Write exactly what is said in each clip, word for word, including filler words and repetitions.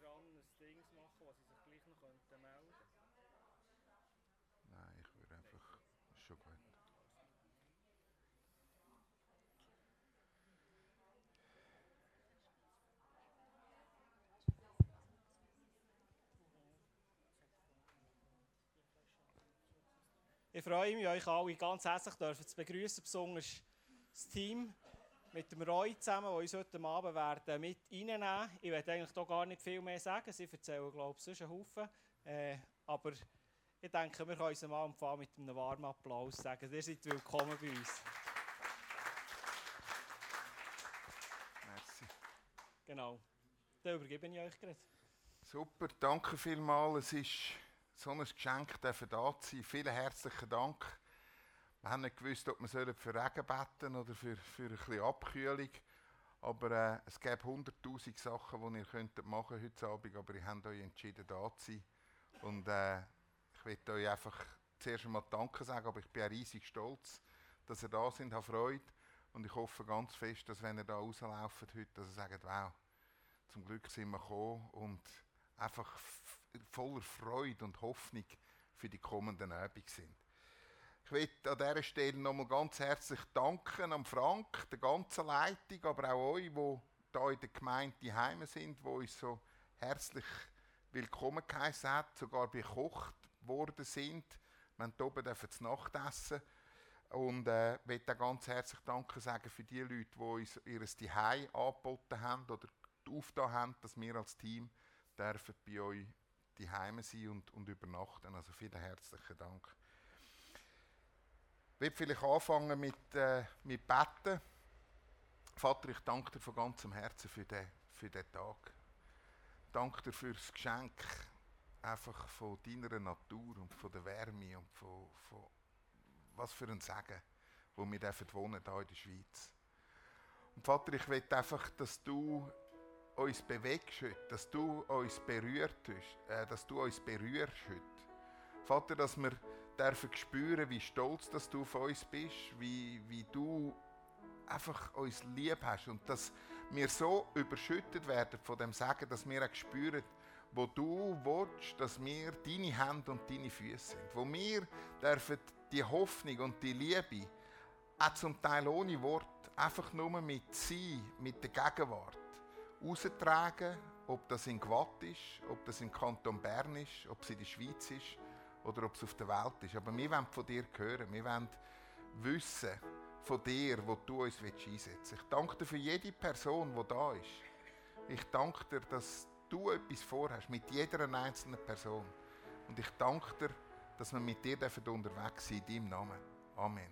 dran, ein Ding zu machen, wo sie sich gleich noch könnten melden könnten? Nein, ich würde einfach... Ist schon gut. Ich freue mich, euch alle ganz herzlich zu begrüßen, besonders das Team mit dem Roy zusammen, das uns heute Abend werden mit reinnehmen. Ich werde eigentlich hier gar nicht viel mehr sagen, sie erzählen, glaube ich, sonst einen Haufen. Äh, aber ich denke, wir können uns am Anfang mit einem warmen Applaus sagen. Ihr seid willkommen bei uns. Merci. Genau, dann übergebe ich euch gerade. Super, danke vielmals. Es ist so ein Geschenk, dürfen da zu sein. Vielen herzlichen Dank. Wir haben nicht gewusst, ob wir für Regen beten oder für, für ein bisschen Abkühlung. Aber äh, es gäbe hunderttausend Sachen, die ihr könntet machen heute Abend, aber ihr habt euch entschieden, da zu sein. Und äh, ich möchte euch einfach zuerst einmal Danke sagen, aber ich bin auch riesig stolz, dass ihr da seid, habe Freude. Und ich hoffe ganz fest, dass wenn ihr da rauslauft heute, dass ihr sagt, wow, zum Glück sind wir gekommen und einfach voller Freude und Hoffnung für die kommenden Abend sind. Ich möchte an dieser Stelle nochmal ganz herzlich danken an Frank, der ganzen Leitung, aber auch euch, die hier in der Gemeinde heim sind, die uns so herzlich willkommen geheißen hat, sogar bekocht worden sind. Wir haben hier oben zu Nacht essen. Und äh, ich möchte auch ganz herzlich Danke sagen für die Leute, die uns ihr Zuhause angeboten haben oder aufgetan haben, dass wir als Team dürfen bei euch daheim sein und, und übernachten. Also vielen herzlichen Dank. Ich will vielleicht anfangen mit, äh, mit Beten. Vater, ich danke dir von ganzem Herzen für den, für den Tag. Ich danke dir für das Geschenk einfach von deiner Natur und von der Wärme und von, von was für ein Segen, wo wir dürfen wohnen hier in der Schweiz. Und Vater, ich will einfach, dass du uns bewegst heute, dass du uns berührt hast, äh, dass du uns berührst heute. Vater, dass wir dürfen spüren, wie stolz dass du auf uns bist, wie, wie du einfach uns lieb hast und dass wir so überschüttet werden von dem Segen, dass wir auch spüren, wo du willst, dass wir deine Hände und deine Füße sind. Wo wir dürfen die Hoffnung und die Liebe, auch zum Teil ohne Wort, einfach nur mit Sein, mit der Gegenwart, raustragen, ob das in Gwatt ist, ob das im Kanton Bern ist, ob es in der Schweiz ist oder ob es auf der Welt ist. Aber wir wollen von dir hören, wir wollen wissen von dir, wo du uns einsetzen willst. Ich danke dir für jede Person, die da ist. Ich danke dir, dass du etwas vorhast mit jeder einzelnen Person. Und ich danke dir, dass wir mit dir unterwegs sind in deinem Namen. Amen.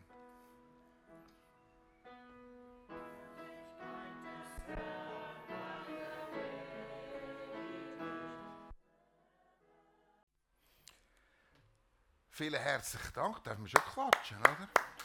Vielen herzlichen Dank. Dürfen wir schon klatschen, oder?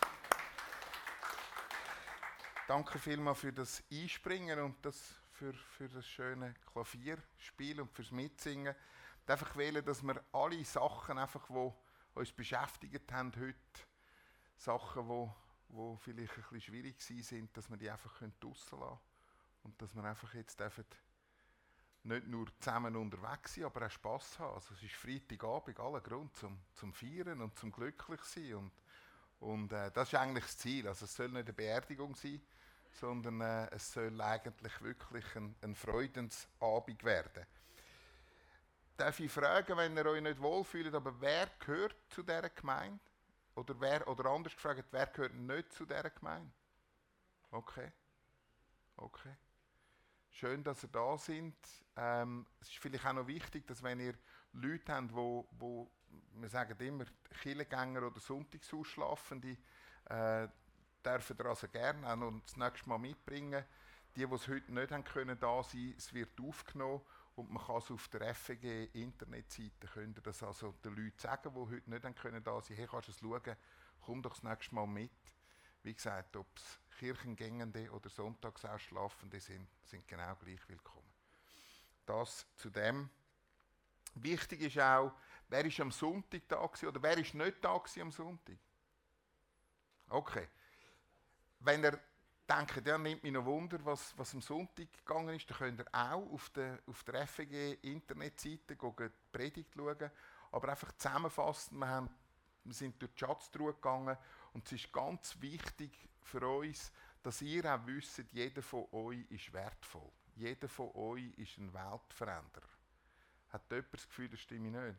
Danke vielmals für das Einspringen und das für, für das schöne Klavierspiel und fürs Mitsingen. Ich einfach wählen, dass wir alle Sachen, einfach, die uns beschäftigt haben heute, Sachen, die, die vielleicht ein bisschen schwierig sind, dass wir die einfach draussen lassen können. Und dass wir einfach jetzt dürfen nicht nur zusammen unterwegs sein, aber auch Spass haben. Also es ist Freitagabend, aller Grund zum, zum Feiern und zum glücklich sein. Und, und äh, das ist eigentlich das Ziel. Also es soll nicht eine Beerdigung sein, sondern äh, es soll eigentlich wirklich ein, ein Freudensabend werden. Darf ich fragen, wenn ihr euch nicht wohlfühlt, aber wer gehört zu dieser Gemeinde? Oder, wer, oder anders gefragt, wer gehört nicht zu dieser Gemeinde? Okay. Okay. Schön, dass ihr da seid. Ähm, es ist vielleicht auch noch wichtig, dass wenn ihr Leute habt, wo, wo wir sagen immer Kirchengänger oder Sonntagsausschlafende, äh, dürfen ihr also gerne auch noch das nächste Mal mitbringen. Die, die es heute nicht haben können, da sein, es wird aufgenommen und man kann es auf der F E G-Internetseite, könnt ihr das also den Leuten sagen, die heute nicht haben können, da sein. Hey, kannst du es schauen, komm doch das nächste Mal mit. Wie gesagt, ob es Kirchengängende oder Sonntagsausschlafende sind, sind genau gleich willkommen. Das zu dem. Wichtig ist auch, wer ist am Sonntag da gewesen, oder wer ist nicht da gewesen am Sonntag? Okay. Wenn ihr denkt, ja, nimmt mich noch Wunder, was, was am Sonntag gegangen ist, dann könnt ihr auch auf der, auf der F E G-Internetseite die Predigt schauen. Aber einfach zusammenfassend, wir, haben, wir sind durch die Schatztruhe gegangen und es ist ganz wichtig für uns, dass ihr auch wisst, jeder von euch ist wertvoll. Jeder von euch ist ein Weltveränderer. Hat jemand das Gefühl, das stimme ich nicht?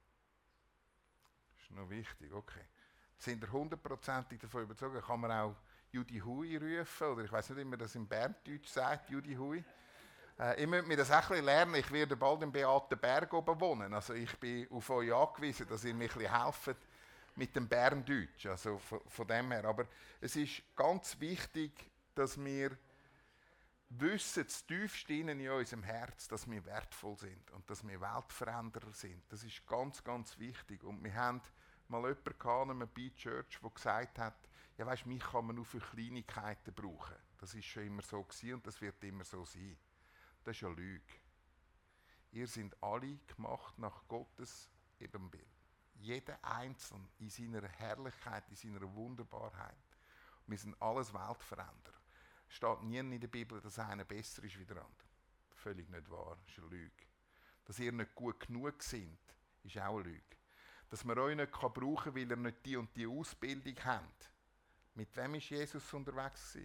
Das ist noch wichtig, okay. Sind ihr hundertprozentig davon überzeugt, kann man auch Judy Hui rufen, oder ich weiß nicht, wie man das im Berndeutsch sagt, Judy Hui. Äh, ich möchte mir das auch ein bisschen lernen, ich werde bald im Beatenberg oben wohnen, also ich bin auf euch angewiesen, dass ihr mir ein bisschen helft mit dem Berndeutsch, also von, von dem her. Aber es ist ganz wichtig, dass wir wissen, das tiefste in unserem Herz, dass wir wertvoll sind und dass wir Weltveränderer sind. Das ist ganz, ganz wichtig. Und wir haben mal jemanden gehabt, einem B-Church, der gesagt hat, ja weisst, mich kann man nur für Kleinigkeiten brauchen. Das ist schon immer so gewesen und das wird immer so sein. Das ist eine Lüge. Ihr seid alle gemacht nach Gottes Ebenbild. Jeder Einzelne in seiner Herrlichkeit, in seiner Wunderbarkeit. Wir sind alles Weltveränderer. Es steht nie in der Bibel, dass einer besser ist wie der andere. Völlig nicht wahr, das ist eine Lüge. Dass ihr nicht gut genug seid, ist auch eine Lüge. Dass man euch nicht brauchen kann, weil ihr nicht die und die Ausbildung habt. Mit wem war Jesus unterwegs?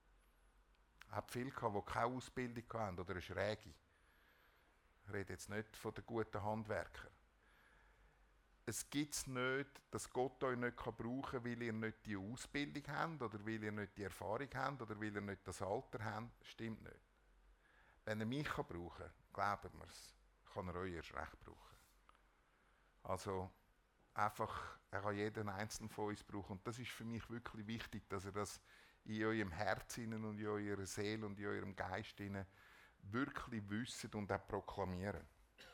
Er hat viele gehabt, die keine Ausbildung hatten oder eine Schräge. Ich rede jetzt nicht von den guten Handwerkern. Es gibt es nicht, dass Gott euch nicht brauchen kann, weil ihr nicht die Ausbildung habt oder weil ihr nicht die Erfahrung habt oder weil ihr nicht das Alter habt. Stimmt nicht. Wenn er mich brauchen kann, glauben wir es, kann er euch erst recht brauchen. Also einfach, er kann jeden einzelnen von uns brauchen. Und das ist für mich wirklich wichtig, dass ihr das in eurem Herzen und in eurer Seele und in eurem Geist wirklich wisst und auch proklamieren.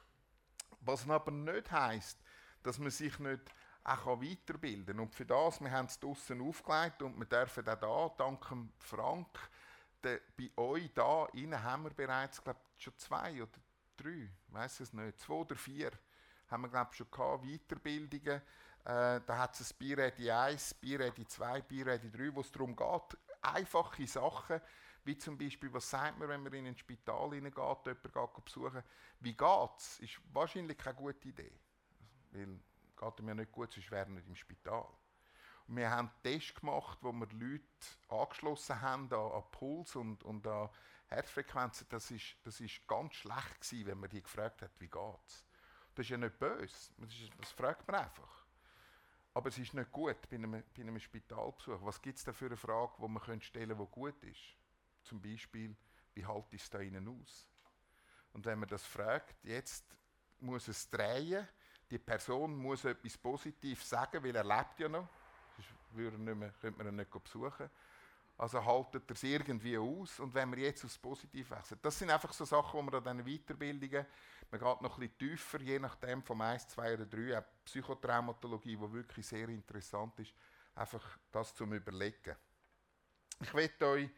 Was aber nicht heisst, dass man sich nicht auch weiterbilden kann. Und für das, wir haben es draussen aufgelegt und wir dürfen auch da, dank Frank, de, bei euch da innen haben wir bereits, glaube ich, schon zwei oder drei, ich weiss es nicht, zwei oder vier, haben wir, glaube ich, schon gehabt, Weiterbildungen. Äh, da hat es ein Bieredi eins, Bieredi zwei, Bieredi drei, wo es darum geht, einfache Sachen, wie zum Beispiel, was sagt man, wenn man in ein Spital hineingeht, jemanden geht besuchen, wie geht es, ist wahrscheinlich keine gute Idee. Weil es geht mir nicht gut, sonst wäre er nicht im Spital. Und wir haben Tests gemacht, wo wir Leute angeschlossen haben an, an Puls und, und an Herzfrequenzen. Das ist, das ist ganz schlecht gewesen, wenn man die gefragt hat, wie geht es. Das ist ja nicht böse, das, ist, das fragt man einfach. Aber es ist nicht gut bei einem, bei einem Spitalbesuch. Was gibt es da für eine Frage, die man stellen könnte, die gut ist? Zum Beispiel, wie hält es da innen aus? Und wenn man das fragt, jetzt muss es drehen, die Person muss etwas Positives sagen, weil er lebt ja noch. Sonst würde er nicht mehr, könnte man ihn nicht besuchen. Also haltet er es irgendwie aus. Und wenn wir jetzt aufs Positive wechseln. Das sind einfach so Sachen, die man an diesen Weiterbildungen, man geht noch ein bisschen tiefer, je nachdem vom eins, zwei oder drei, auch Psychotraumatologie, die wirklich sehr interessant ist, einfach das zum Überlegen. Ich möchte euch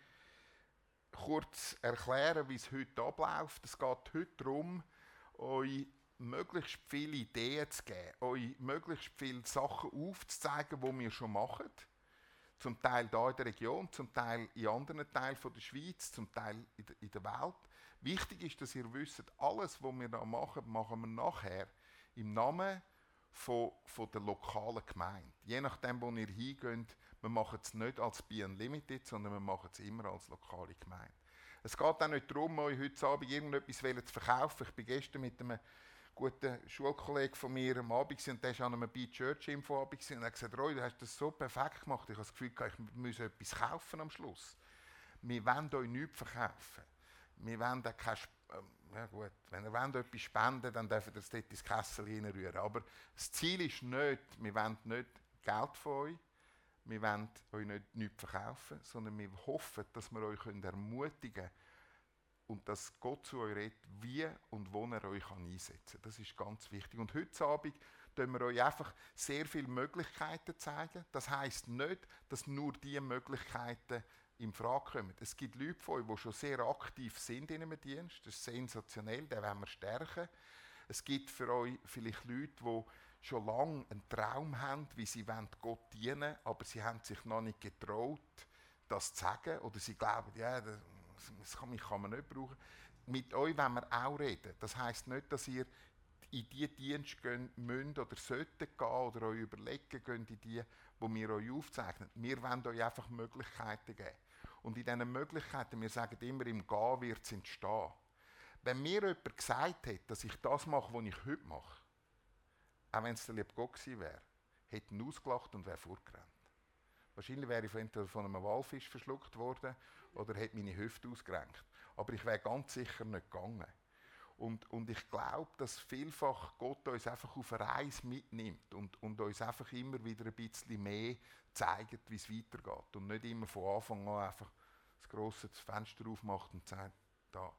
kurz erklären, wie es heute abläuft. Es geht heute darum, euch möglichst viele Ideen zu geben, euch möglichst viele Sachen aufzuzeigen, die wir schon machen. Zum Teil hier in der Region, zum Teil in anderen Teilen der Schweiz, zum Teil in der, in der Welt. Wichtig ist, dass ihr wisst, alles, was wir da machen, machen wir nachher im Namen von, von der lokalen Gemeinde. Je nachdem, wo ihr hingeht, wir machen es nicht als Be Unlimited, sondern wir machen es immer als lokale Gemeinde. Es geht auch nicht darum, euch heute Abend irgendetwas zu verkaufen. Ich bin gestern mit einem guten Schulkollege von mir am Abend und der war an einem Be-Church-Info und er hat gesagt, Roy, du hast das so perfekt gemacht. Ich habe das Gefühl, ich muss etwas kaufen am Schluss. Wir wollen euch nichts verkaufen. Wir wollen auch keine, ja gut, wenn ihr wollt, etwas spenden, dann dürft ihr das dort ins Kessel hineinrühren. Aber das Ziel ist nicht, wir wollen nicht Geld von euch, wir wollen euch nicht nichts verkaufen, sondern wir hoffen, dass wir euch ermutigen können und dass Gott zu euch redet, wie und wo er euch einsetzen kann. Das ist ganz wichtig. Und heute Abend können wir euch einfach sehr viele Möglichkeiten zeigen. Das heisst nicht, dass nur diese Möglichkeiten in Frage kommen. Es gibt Leute von euch, die schon sehr aktiv sind in einem Dienst. Das ist sensationell, den wollen wir stärken. Es gibt für euch vielleicht Leute, die schon lange einen Traum haben, wie sie Gott dienen wollen, aber sie haben sich noch nicht getraut, das zu sagen, oder sie glauben, ja, das, das kann, mich kann man nicht brauchen. Mit euch wollen wir auch reden. Das heisst nicht, dass ihr in die Dienste gehen müsst oder sollten gehen oder euch überlegen gehen, in die, wo wir euch aufzeichnen. Wir wollen euch einfach Möglichkeiten geben. Und in diesen Möglichkeiten, wir sagen immer, im Gehen wird es entstehen. Wenn mir jemand gesagt hätte, dass ich das mache, was ich heute mache, auch wenn es der liebe Gott gewesen wäre, hätte ihn ausgelacht und wäre fortgerannt. Wahrscheinlich wäre ich entweder von einem Walfisch verschluckt worden oder hätte meine Hüfte ausgerenkt. Aber ich wäre ganz sicher nicht gegangen. Und, und ich glaube, dass vielfach Gott uns einfach auf eine Reise mitnimmt und, und uns einfach immer wieder ein bisschen mehr zeigt, wie es weitergeht. Und nicht immer von Anfang an einfach das grosse Fenster aufmacht und sagt, da.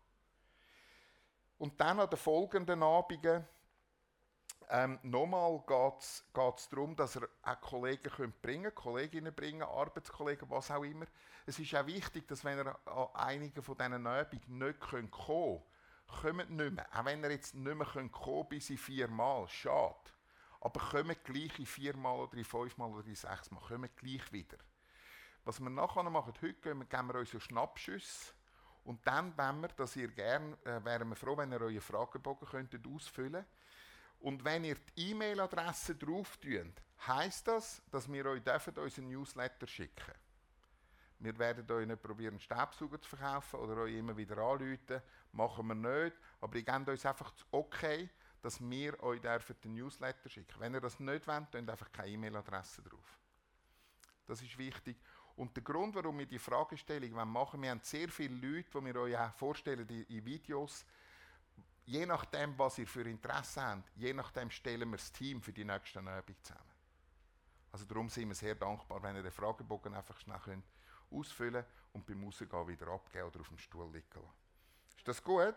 Und dann an den folgenden Abenden, ähm, nochmal geht es darum, dass ihr auch Kollegen könnt bringen, Kolleginnen bringen, Arbeitskollegen, was auch immer. Es ist auch wichtig, dass wenn ihr an einigen von diesen Abenden nicht kommen könnt, kommt nicht mehr. Auch wenn ihr jetzt nicht mehr kommen könnt, bis in viermal, schade. Aber kommt gleich in viermal oder in fünfmal oder in sechsmal, kommt gleich wieder. Was wir nachher machen, heute geben wir euch so Schnappschüsse. Und dann wollen wir, dass ihr gerne, äh, wären wir froh, wenn ihr euren Fragebogen könntet ausfüllen. Und wenn ihr die E-Mail-Adresse drauf tut, heisst das, dass wir euch dürfen unseren Newsletter schicken. Wir werden euch nicht probieren, einen Staubsauger zu verkaufen oder euch immer wieder anrufen. Machen wir nicht. Aber ihr gebt uns einfach das Okay, dass wir euch den Newsletter schicken. Wenn ihr das nicht wollt, dann einfach keine E-Mail-Adresse drauf. Das ist wichtig. Und der Grund, warum wir die Fragestellung machen, wir haben sehr viele Leute, die wir euch auch vorstellen in Videos. Je nachdem, was ihr für Interesse habt, je nachdem stellen wir das Team für die nächsten Abend zusammen. Also darum sind wir sehr dankbar, wenn ihr den Fragebogen einfach schnell könnt ausfüllen und beim Rausgehen wieder abgeben oder auf dem Stuhl liegen lassen. Ist das gut?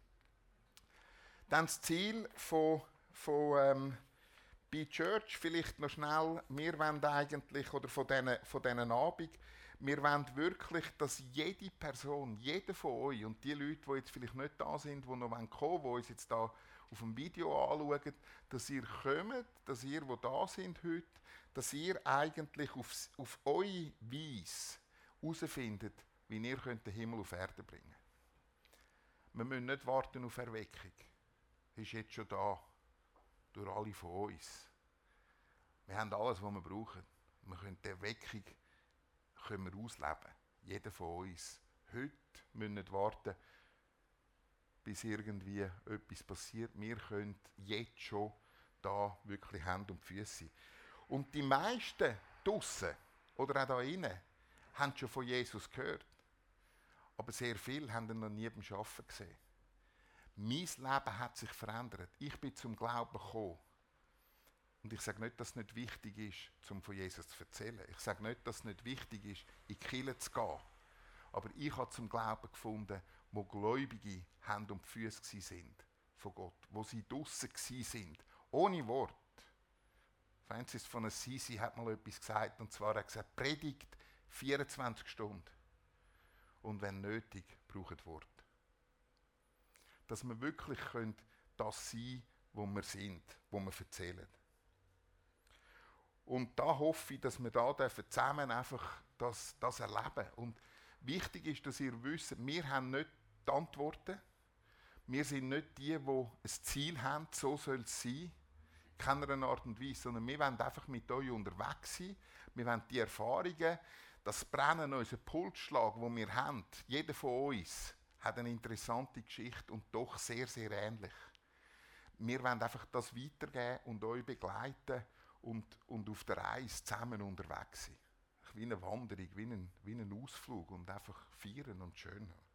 Dann das Ziel von, von ähm, bei Church, vielleicht noch schnell, wir wollen eigentlich, oder von diesen von diesen Abend, wir wollen wirklich, dass jede Person, jeder von euch und die Leute, die jetzt vielleicht nicht da sind, die noch kommen wollen, die uns jetzt da auf dem Video anschauen, dass ihr kommt, dass ihr, die da sind heute, dass ihr eigentlich auf, auf eure Weise herausfindet, wie ihr könnt den Himmel auf Erde bringen könnt. Wir müssen nicht warten auf Erweckung. Das ist jetzt schon da. Durch alle von uns. Wir haben alles, was wir brauchen. Wir können die Erweckung können wir ausleben. Jeder von uns. Heute müssen wir nicht warten, bis irgendwie etwas passiert. Wir können jetzt schon da wirklich Hände und Füße sein. Und die meisten draussen oder auch da innen haben schon von Jesus gehört. Aber sehr viele haben ihn noch nie beim Arbeiten gesehen. Mein Leben hat sich verändert. Ich bin zum Glauben gekommen. Und ich sage nicht, dass es nicht wichtig ist, um von Jesus zu erzählen. Ich sage nicht, dass es nicht wichtig ist, in die Kirche zu gehen. Aber ich habe zum Glauben gefunden, wo Gläubige Hände und Füße sind von Gott. Wo sie draussen sind, ohne Wort. Francis von Assisi hat mal etwas gesagt, und zwar hat er gesagt, predigt vierundzwanzig Stunden. Und wenn nötig, braucht Wort. Dass wir wirklich das sein können, wo wir sind, wo wir erzählen. Und da hoffe ich, dass wir da zusammen einfach das, das erleben. Und wichtig ist, dass ihr wisst, wir haben nicht die Antworten. Wir sind nicht die, die ein Ziel haben, so soll es sein. In keiner Art und Weise, sondern wir wollen einfach mit euch unterwegs sein. Wir wollen die Erfahrungen, das Brennen, unseren Pulsschlag, den wir haben, jeder von uns hat eine interessante Geschichte und doch sehr, sehr ähnlich. Wir wollen einfach das weitergeben und euch begleiten und, und auf der Reise zusammen unterwegs sein. Wie eine Wanderung, wie ein, wie ein Ausflug und einfach feiern und schön haben.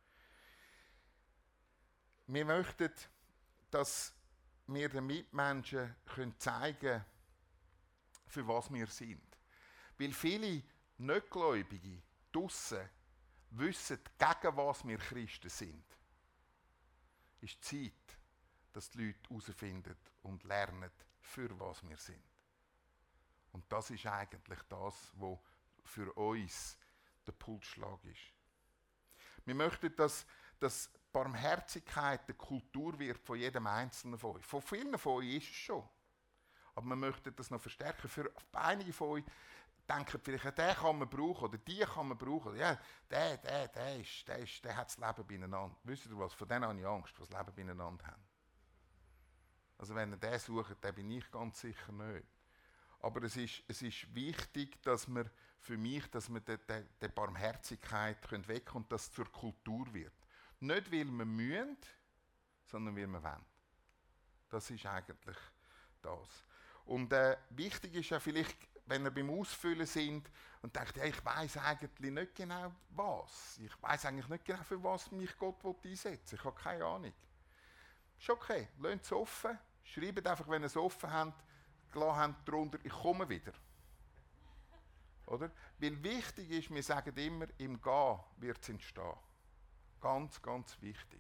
Wir möchten, dass wir den Mitmenschen können zeigen können, für was wir sind. Weil viele Nichtgläubige draussen wissen, gegen was wir Christen sind. Es ist Zeit, dass die Leute herausfinden und lernen, für was wir sind. Und das ist eigentlich das, was für uns der Pulsschlag ist. Wir möchten, dass, dass Barmherzigkeit eine Kultur wird von jedem Einzelnen von euch. Von vielen von euch ist es schon. Aber wir möchten das noch verstärken. Für einige von euch, denken vielleicht, ja, den kann man brauchen oder die kann man brauchen. Ja, der, der, der, ist, der, ist, der hat das Leben beieinander. Wisst ihr was? Von denen habe ich Angst, die das Leben beieinander haben. Also wenn ihr den sucht, den bin ich ganz sicher nicht. Aber es ist, es ist wichtig, dass wir für mich, dass wir die, die, die Barmherzigkeit weg können und das zur Kultur wird. Nicht, weil wir müssen, sondern weil wir wollen. Das ist eigentlich das. Und äh, wichtig ist ja vielleicht, wenn ihr beim Ausfüllen sind und denkt, ja, ich weiss eigentlich nicht genau was. Ich weiss eigentlich nicht genau, für was mich Gott einsetzen will. Ich habe keine Ahnung. Ist okay, lasst es offen. Schreibt einfach, wenn ihr es offen habt, gelassen habt, drunter, ich komme wieder. Oder? Weil wichtig ist, wir sagen immer, im Gehen wird es entstehen. Ganz, ganz wichtig.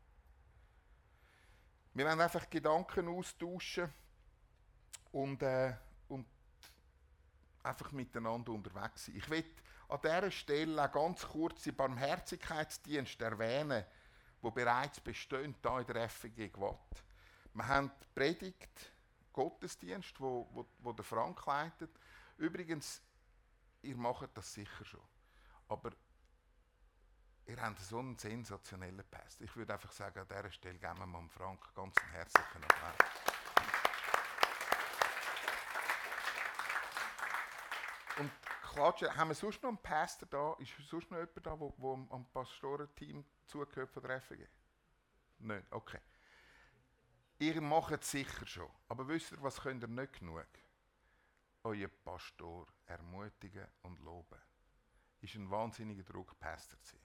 Wir werden einfach Gedanken austauschen und, äh, und einfach miteinander unterwegs sein. Ich will an dieser Stelle auch ganz kurz den Barmherzigkeitsdienst erwähnen, der bereits besteht hier in der F G G Gwatt. Wir haben die Predigt, Gottesdienst, wo, wo, wo der Frank leitet. Übrigens, ihr macht das sicher schon. Aber ihr habt so einen sensationellen Pass. Ich würde einfach sagen, an dieser Stelle geben wir mal Frank ganz einen herzlichen Applaus. Und klatschen, haben wir sonst noch einen Pastor da? Ist sonst noch jemand da, der am, am Pastorenteam zugehört von der F G G? Nein, okay. Ihr macht es sicher schon. Aber wisst ihr, was könnt ihr nicht genug? Euer Pastor ermutigen und loben. Ist ein wahnsinniger Druck, Pastor zu sein.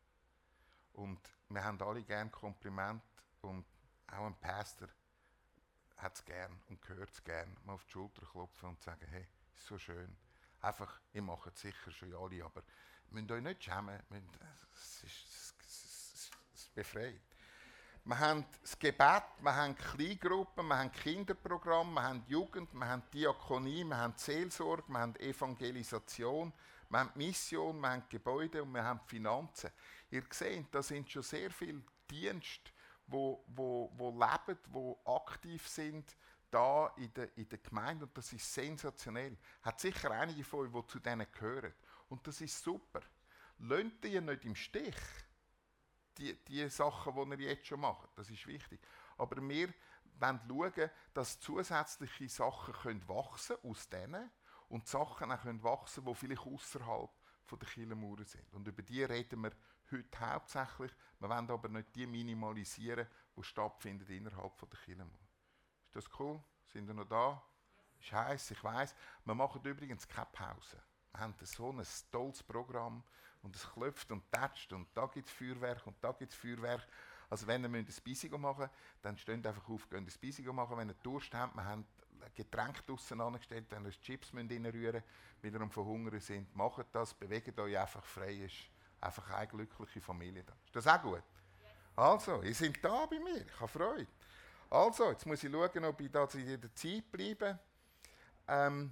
Und wir haben alle gerne Komplimente und auch ein Pastor hat es gern und gehört es gern. Mal auf die Schulter klopfen und sagen, hey, ist so schön. Einfach, ihr macht es sicher schon alle, aber ihr müsst euch nicht schämen. Es ist, es ist befreit. Wir haben das Gebet, wir haben Kleingruppen, wir haben Kinderprogramm, wir haben Jugend, wir haben Diakonie, wir haben Seelsorge, wir haben Evangelisation, wir haben Mission, wir haben Gebäude und wir haben Finanzen. Ihr seht, da sind schon sehr viele Dienste, wo, wo, wo leben, wo aktiv sind, da in der, in der Gemeinde. Und das ist sensationell. Hat sicher einige von euch, die zu denen gehören. Und das ist super. Lasst ihr nicht im Stich. Die, die Sachen, die ihr jetzt schon macht, das ist wichtig. Aber wir wollen schauen, dass zusätzliche Sachen können wachsen aus denen und Sachen auch können wachsen, die vielleicht außerhalb der Kirchenmauern sind. Und über die reden wir heute hauptsächlich. Wir wollen aber nicht die minimalisieren, die stattfinden innerhalb der Kirchenmauer. Ist das cool? Sind wir noch da? Ist heiß, ich weiss. Wir machen übrigens keine Pause. Wir haben so ein tolles Programm. Und es klopft und tätscht und da gibt es Feuerwerk und da gibt es Feuerwerk. Also wenn ihr ein Speisigo machen müsst, dann steht einfach auf, geht ein Speisigo machen. Wenn ihr Durst habt, wir haben Getränke draussen angestellt, wenn ihr Chips reinrühren müsst, weil ihr verhungern sind, macht das, bewegt euch einfach frei, ist einfach eine glückliche Familie da. Ist das auch gut? Also, ihr seid da bei mir, ich habe Freude. Also, jetzt muss ich schauen, ob ich da in der Zeit bleibe. Ähm,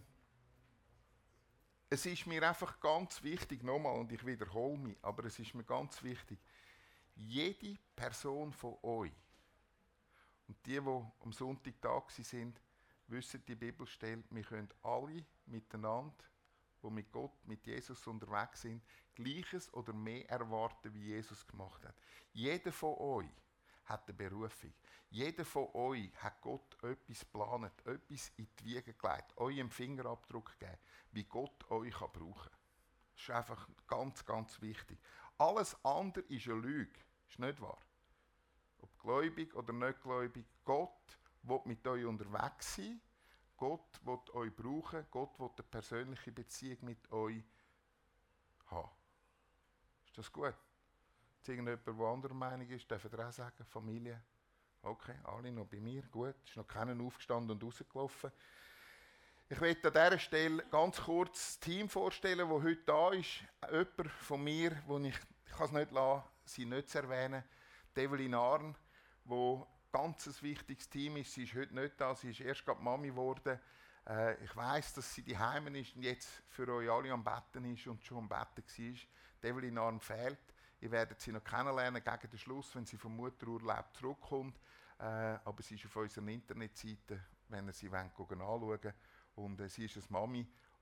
Es ist mir einfach ganz wichtig, nochmal, und ich wiederhole mich, aber es ist mir ganz wichtig, jede Person von euch, und die, die am Sonntag da sind, wissen die Bibelstelle, wir können alle miteinander, die mit Gott, mit Jesus unterwegs sind, Gleiches oder mehr erwarten, wie Jesus gemacht hat. Jeder von euch hat eine Berufung. Jeder von euch hat Gott etwas geplant, etwas in die Wiege gelegt, euch einen Fingerabdruck gegeben, wie Gott euch brauchen kann. Das ist einfach ganz, ganz wichtig. Alles andere ist eine Lüge, ist nicht wahr. Ob gläubig oder nicht gläubig, Gott will mit euch unterwegs sein, Gott will euch brauchen, Gott will eine persönliche Beziehung mit euch haben. Ist das gut? Jetzt irgendjemand, der anderer Meinung ist, darf er auch sagen, Familie. Okay, alle noch bei mir, gut. Es ist noch keiner aufgestanden und rausgelaufen. Ich möchte an dieser Stelle ganz kurz das Team vorstellen, das heute da ist. Jemand von mir, wo ich, ich kann es nicht lassen, sie nicht zu erwähnen, Evelyn Arn, die ganz ein wichtiges Team ist. Sie ist heute nicht da, sie ist erst gerade Mami geworden. Äh, ich weiss, dass sie daheim ist und jetzt für euch alle am Betten ist und schon am Betten war. Evelyn Arn fehlt. Ihr werdet sie noch kennenlernen gegen den Schluss, wenn sie vom Mutterurlaub zurückkommt. Äh, aber sie ist auf unserer Internetseite, wenn ihr sie wollt, anschauen wollt. Und äh, sie ist eine Mami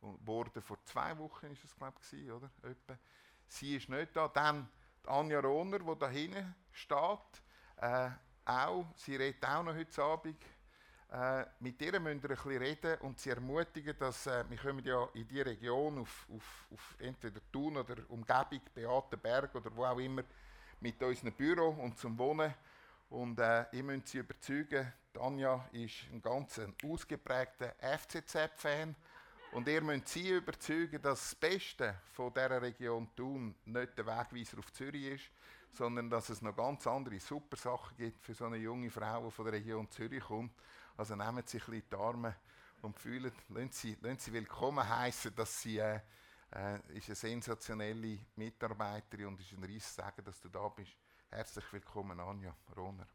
wurde vor zwei Wochen, ist es glaube ich, oder? Etwa. Sie ist nicht da. Dann die Anja Rohner, die da hinten steht, äh, auch, sie redet auch noch heute Abend. Äh, mit ihr müsst ihr ein bisschen reden und sie ermutigen, dass äh, wir kommen ja in diese Region, auf, auf, auf entweder Thun oder Umgebung, Beatenberg oder wo auch immer, mit unserem Büro und zum Wohnen. Und äh, ihr müsst sie überzeugen, Tanja ist ein ganz ausgeprägter F C Z-Fan. Und ihr müsst sie überzeugen, dass das Beste von dieser Region Thun nicht der Wegweiser auf Zürich ist, sondern dass es noch ganz andere super Sachen gibt für so eine junge Frau, die von der Region Zürich kommt. Also nehmt sie ein bisschen in die Arme und fühlen, lassen sie, lassen sie willkommen heißen, dass sie äh, äh, ist eine sensationelle Mitarbeiterin und es ist ein riesiges Segen, dass du da bist. Herzlich willkommen, Anja Rohner.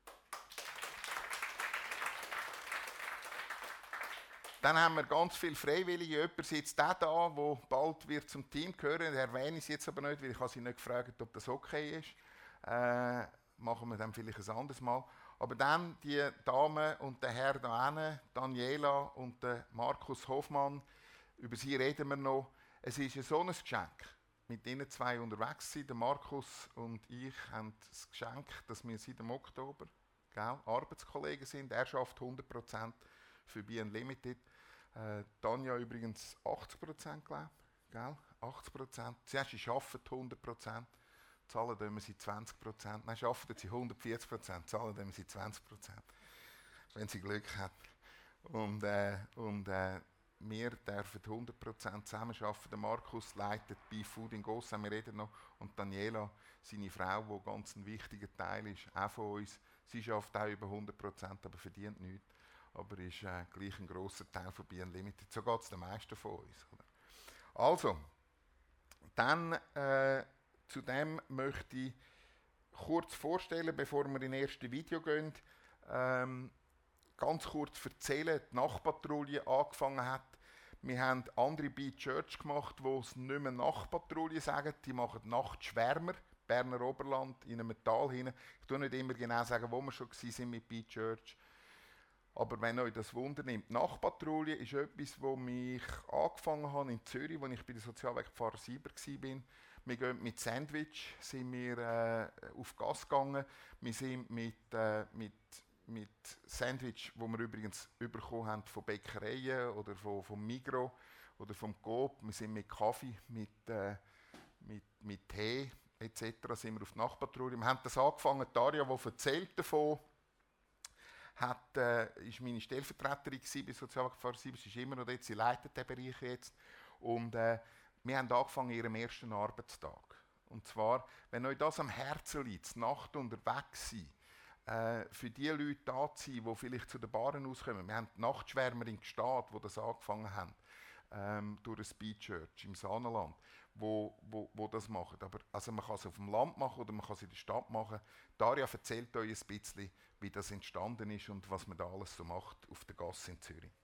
Dann haben wir ganz viele Freiwillige. Jemand sitzt auch da, der bald wird zum Team gehören. Das erwähne ich jetzt aber nicht, weil ich habe sie nicht gefragt, ob das okay ist. Äh, machen wir dann vielleicht ein anderes Mal. Aber dann die Dame und der Herr da hinten, Daniela und der Markus Hoffmann, über sie reden wir noch. Es ist ein so ein Geschenk, mit ihnen zwei unterwegs zu sein. Der Markus und ich haben das Geschenk, dass wir seit dem Oktober gell, Arbeitskollegen sind. Er schafft hundert Prozent für B Unlimited. Äh, Tanja übrigens achtzig Prozent, glaube ich. achtzig Prozent. Sie arbeitet hundert Prozent. Zahlen wir sie zwanzig Prozent. Nein, arbeiten sie hundertvierzig Prozent. Zahlen wir sie zwanzig Prozent. Wenn sie Glück hat. Und, äh, und äh, wir dürfen hundert Prozent zusammenarbeiten. Der Markus leitet bei Food in Gossam, wir reden noch. Und Daniela, seine Frau, die ganz ein wichtiger Teil ist, auch von uns. Sie arbeitet auch über hundert Prozent, aber verdient nichts. Aber ist äh, gleich ein grosser Teil von B Unlimited. So geht es den meisten von uns. Oder? Also, dann äh, zu dem möchte ich kurz vorstellen, bevor wir in das erste Video gehen. Ähm, ganz kurz erzählen, die Nachtpatrouille angefangen hat. Wir haben andere bei Church gemacht, die es nicht mehr Nachtpatrouille sagen. Die machen Nachtschwärmer, Berner Oberland, in einem Tal hinein. Ich tue nicht immer genau sagen, wo wir schon waren mit bei Church. Aber wenn euch das Wunder nimmt, Nachtpatrouille ist etwas, wo mich angefangen habe in Zürich, als ich bei der Sozialwegpfarrer Sieber war. Wir gehen mit Sandwich, sind wir äh, auf Gas gegangen. Wir sind mit, äh, mit, mit Sandwich, wo wir übrigens bekommen haben von Bäckereien oder von, vom Migros oder vom Coop. Wir sind mit Kaffee, mit, äh, mit, mit Tee et cetera sind wir auf die Nachtpatrouille. Wir haben das angefangen, Daria, die erzählt davon, hat, äh, ist meine Stellvertreterin bei Sozialwegpfarrer Sieber, sie ist immer noch dort, sie leitet den Bereich jetzt. Und äh, wir haben angefangen an ihrem ersten Arbeitstag. Und zwar, wenn euch das am Herzen liegt, Nacht unterwegs sein, äh, für die Leute da zu sein, die vielleicht zu den Baren auskommen. Wir haben die Nachtschwärmer in Gstaad, die das angefangen haben, ähm, durch ein Speed Church im Saanenland, wo, wo, wo das machen. Aber, also man kann es auf dem Land machen oder man kann es in der Stadt machen. Daria erzählt euch ein bisschen, wie das entstanden ist und was man da alles so macht auf der Gasse in Zürich.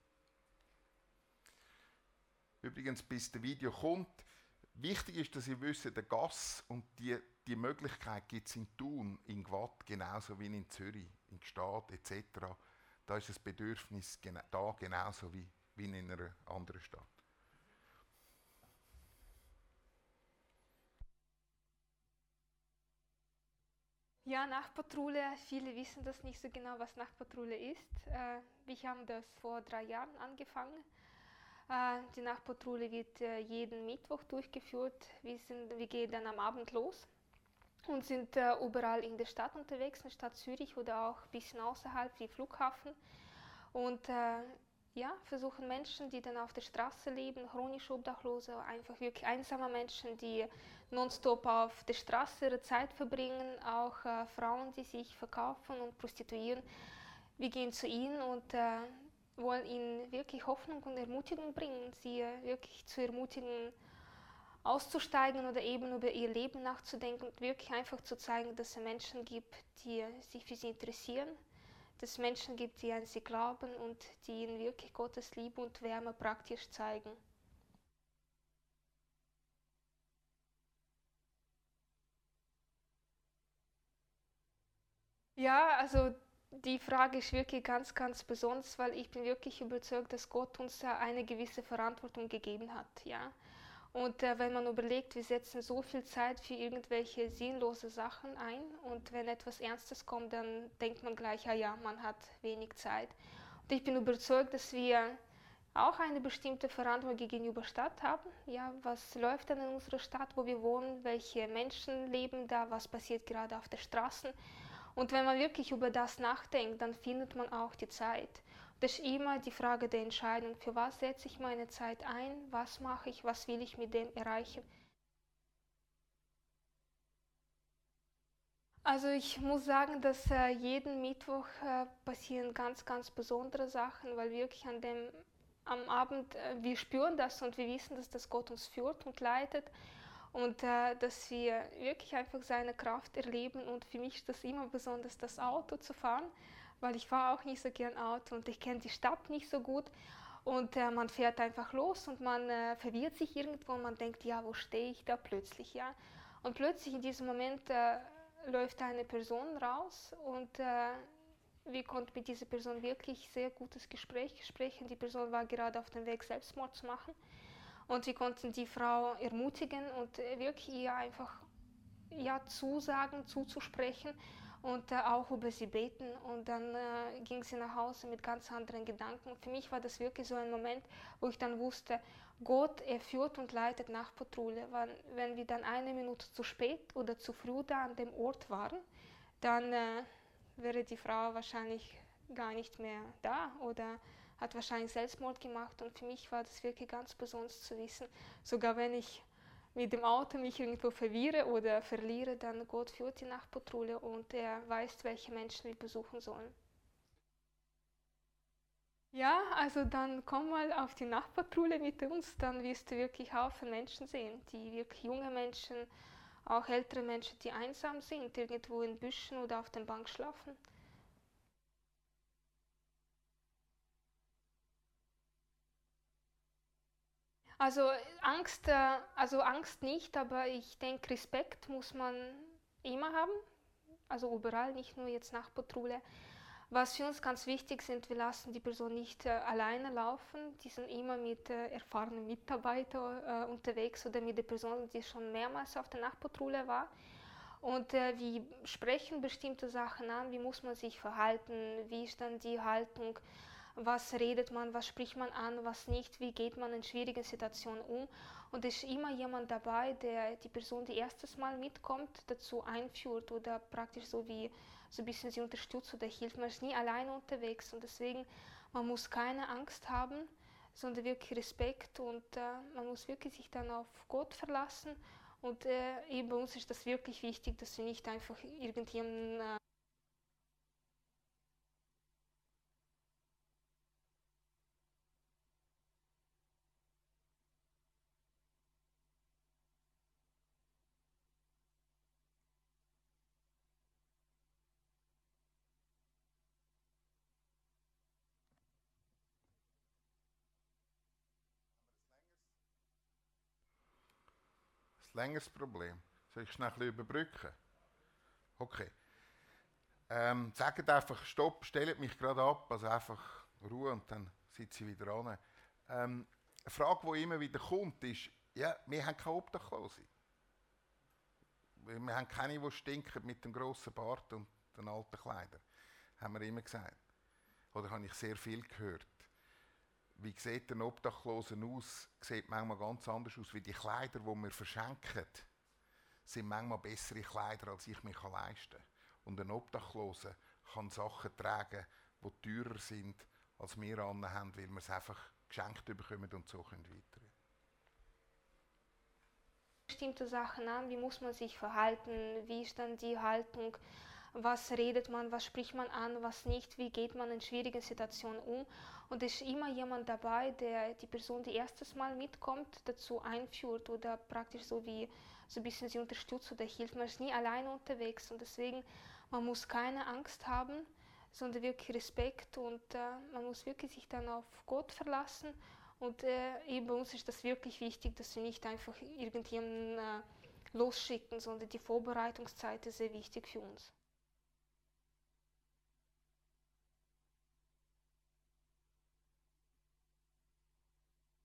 Übrigens, bis das Video kommt, wichtig ist, dass ihr wisst, der Gasse und die, die Möglichkeit gibt es in Thun, in Gwatt, genauso wie in Zürich, in Gstaad et cetera. Da ist das Bedürfnis gena- da genauso wie, wie in einer anderen Stadt. Ja, Nachtpatrouille, viele wissen das nicht so genau, was Nachtpatrouille ist. Äh, wir haben das vor drei Jahren angefangen. Äh, die Nachtpatrouille wird äh, jeden Mittwoch durchgeführt. Wir, sind, wir gehen dann am Abend los und sind äh, überall in der Stadt unterwegs, in der Stadt Zürich oder auch ein bisschen außerhalb, wie Flughafen. Und äh, ja, versuchen Menschen, die dann auf der Straße leben, chronisch Obdachlose, einfach wirklich einsame Menschen, die nonstop auf der Straße ihre Zeit verbringen, auch äh, Frauen, die sich verkaufen und prostituieren. Wir gehen zu ihnen und äh, wollen ihnen wirklich Hoffnung und Ermutigung bringen, sie äh, wirklich zu ermutigen, auszusteigen oder eben über ihr Leben nachzudenken und wirklich einfach zu zeigen, dass es Menschen gibt, die äh, sich für sie interessieren, dass es Menschen gibt, die an sie glauben und die ihnen wirklich Gottes Liebe und Wärme praktisch zeigen. Ja, also Die Frage ist wirklich ganz, ganz besonders, weil ich bin wirklich überzeugt, dass Gott uns da eine gewisse Verantwortung gegeben hat. Ja? Und äh, wenn man überlegt, wir setzen so viel Zeit für irgendwelche sinnlose Sachen ein und wenn etwas Ernstes kommt, dann denkt man gleich, ja, ja, man hat wenig Zeit. Und ich bin überzeugt, dass wir auch eine bestimmte Verantwortung gegenüber Stadt haben. Ja, was läuft denn in unserer Stadt, wo wir wohnen, welche Menschen leben da, was passiert gerade auf der Straße. Und wenn man wirklich über das nachdenkt, dann findet man auch die Zeit. Das ist immer die Frage der Entscheidung, für was setze ich meine Zeit ein, was mache ich, was will ich mit dem erreichen. Also ich muss sagen, dass äh, jeden Mittwoch äh, passieren ganz, ganz besondere Sachen, weil wirklich an dem am Abend, äh, wir spüren das und wir wissen, dass das Gott uns führt und leitet und äh, dass wir wirklich einfach seine Kraft erleben und für mich ist das immer besonders, das Auto zu fahren, weil ich fahre auch nicht so gern Auto und ich kenne die Stadt nicht so gut und äh, man fährt einfach los und man äh, verwirrt sich irgendwo und man denkt, ja, wo stehe ich da plötzlich, ja? Und plötzlich in diesem Moment äh, läuft eine Person raus und äh, wir konnten mit dieser Person wirklich sehr gutes Gespräch sprechen. Die Person war gerade auf dem Weg, Selbstmord zu machen. Und wir konnten die Frau ermutigen und wirklich ihr einfach ja, zusagen, zuzusprechen und äh, auch über sie beten. Und dann äh, ging sie nach Hause mit ganz anderen Gedanken. Für mich war das wirklich so ein Moment, wo ich dann wusste, Gott, er führt und leitet nach Patrouille. Weil, wenn wir dann eine Minute zu spät oder zu früh da an dem Ort waren, dann äh, wäre die Frau wahrscheinlich gar nicht mehr da oder hat wahrscheinlich Selbstmord gemacht. Und für mich war das wirklich ganz besonders zu wissen, sogar wenn ich mit dem Auto mich irgendwo verwirre oder verliere, dann Gott führt die Nachtpatrouille und er weiß, welche Menschen wir besuchen sollen. Ja, also dann komm mal auf die Nachtpatrouille mit uns, dann wirst du wirklich Haufen Menschen sehen, die wirklich junge Menschen, auch ältere Menschen, die einsam sind, irgendwo in Büschen oder auf der Bank schlafen. Also Angst, äh, also Angst nicht, aber ich denke, Respekt muss man immer haben, also überall, nicht nur jetzt nach Patrouille. Was für uns ganz wichtig ist, wir lassen die Person nicht äh, alleine laufen, die sind immer mit äh, erfahrenen Mitarbeitern äh, unterwegs oder mit der Person, die schon mehrmals auf der Nachtpatrouille war. Und äh, wir sprechen bestimmte Sachen an, wie muss man sich verhalten, wie ist dann die Haltung, was redet man, was spricht man an, was nicht, wie geht man in schwierigen Situationen um. Und es ist immer jemand dabei, der die Person, die erstes Mal mitkommt, dazu einführt oder praktisch so wie so ein bisschen sie unterstützt oder hilft. Man ist nie alleine unterwegs und deswegen, man muss keine Angst haben, sondern wirklich Respekt und äh, man muss wirklich sich dann auf Gott verlassen. Und äh, eben bei uns ist das wirklich wichtig, dass wir nicht einfach irgendjemanden äh, Ein längeres Problem. Soll ich schnell ein bisschen überbrücken? Okay. Ähm, sagt einfach Stopp, stellt mich gerade ab, also einfach Ruhe und dann sitze ich wieder an. Ähm, eine Frage, die immer wieder kommt, ist, ja, wir haben keine Obdachlose. Wir haben keine, die stinken mit dem grossen Bart und den alten Kleidern. Haben wir immer gesagt. Oder habe ich sehr viel gehört. Wie sieht ein Obdachloser aus? Sieht manchmal ganz anders aus, wie die Kleider, die wir verschenken, sind manchmal bessere Kleider, als ich mich leisten kann. Und ein Obdachloser kann Sachen tragen, die teurer sind, als wir anhaben, weil wir es einfach geschenkt bekommen und so können weiter. Bestimmte Sachen an, wie muss man sich verhalten, wie ist dann die Haltung, was redet man, was spricht man an, was nicht, wie geht man in schwierigen Situationen um. Und es ist immer jemand dabei, der die Person, die erstes Mal mitkommt, dazu einführt oder praktisch so wie so ein bisschen sie unterstützt oder hilft. Man ist nie alleine unterwegs und deswegen, man muss keine Angst haben, sondern wirklich Respekt und äh, man muss wirklich sich dann auf Gott verlassen. Und äh, eben bei uns ist das wirklich wichtig, dass wir nicht einfach irgendjemanden äh, losschicken, sondern die Vorbereitungszeit ist sehr wichtig für uns.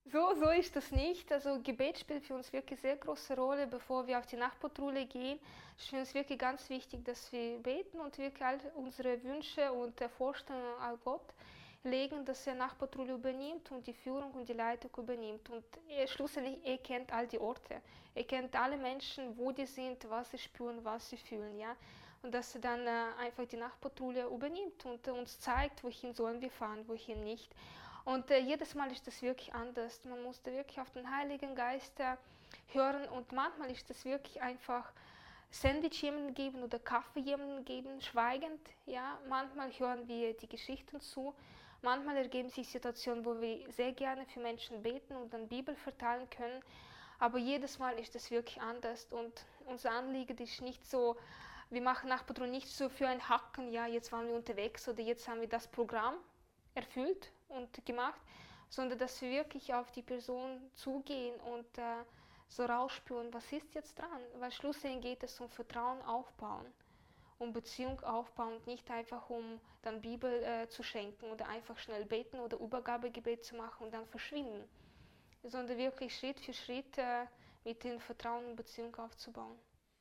So, so ist das nicht. Also Gebet spielt für uns wirklich eine sehr große Rolle. Bevor wir auf die Nachtpatrouille gehen, ist für uns wirklich ganz wichtig, dass wir beten und wirklich all unsere Wünsche und Vorstellungen an Gott legen, dass er Nachtpatrouille übernimmt und die Führung und die Leitung übernimmt. Und er, schlussendlich, er kennt all die Orte. Er kennt alle Menschen, wo die sind, was sie spüren, was sie fühlen. Ja? Und dass er dann äh, einfach die Nachtpatrouille übernimmt und äh, uns zeigt, wohin sollen wir fahren, wohin nicht. Und äh, jedes Mal ist das wirklich anders. Man muss da wirklich auf den Heiligen Geist äh, hören und manchmal ist das wirklich einfach Sandwich jemandem geben oder Kaffee jemandem geben, schweigend. Ja? Manchmal hören wir die Geschichten zu. Manchmal ergeben sich Situationen, wo wir sehr gerne für Menschen beten und dann Bibel verteilen können. Aber jedes Mal ist das wirklich anders und unser Anliegen ist nicht so, wir machen Nachtpatrouille nicht so für ein Hacken, ja, jetzt waren wir unterwegs oder jetzt haben wir das Programm erfüllt und gemacht, sondern dass wir wirklich auf die Person zugehen und äh, so rausspüren, was ist jetzt dran, weil schlussendlich geht es um Vertrauen aufbauen, um Beziehung aufbauen und nicht einfach um dann Bibel äh, zu schenken oder einfach schnell beten oder Übergabegebet zu machen und dann verschwinden, sondern wirklich Schritt für Schritt äh, mit dem Vertrauen und Beziehung aufzubauen.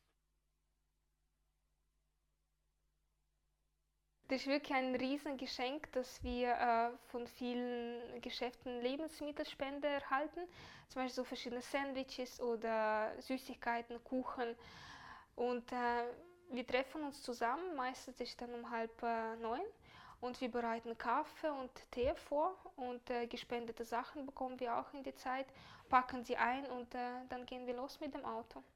Das ist wirklich ein Riesengeschenk, dass wir äh, von vielen Geschäften Lebensmittelspende erhalten. Zum Beispiel so verschiedene Sandwiches oder Süßigkeiten, Kuchen. Und äh, wir treffen uns zusammen, meistens ist dann um halb äh, neun. Und wir bereiten Kaffee und Tee vor und äh, gespendete Sachen bekommen wir auch in die Zeit, packen sie ein und äh, dann gehen wir los mit dem Auto.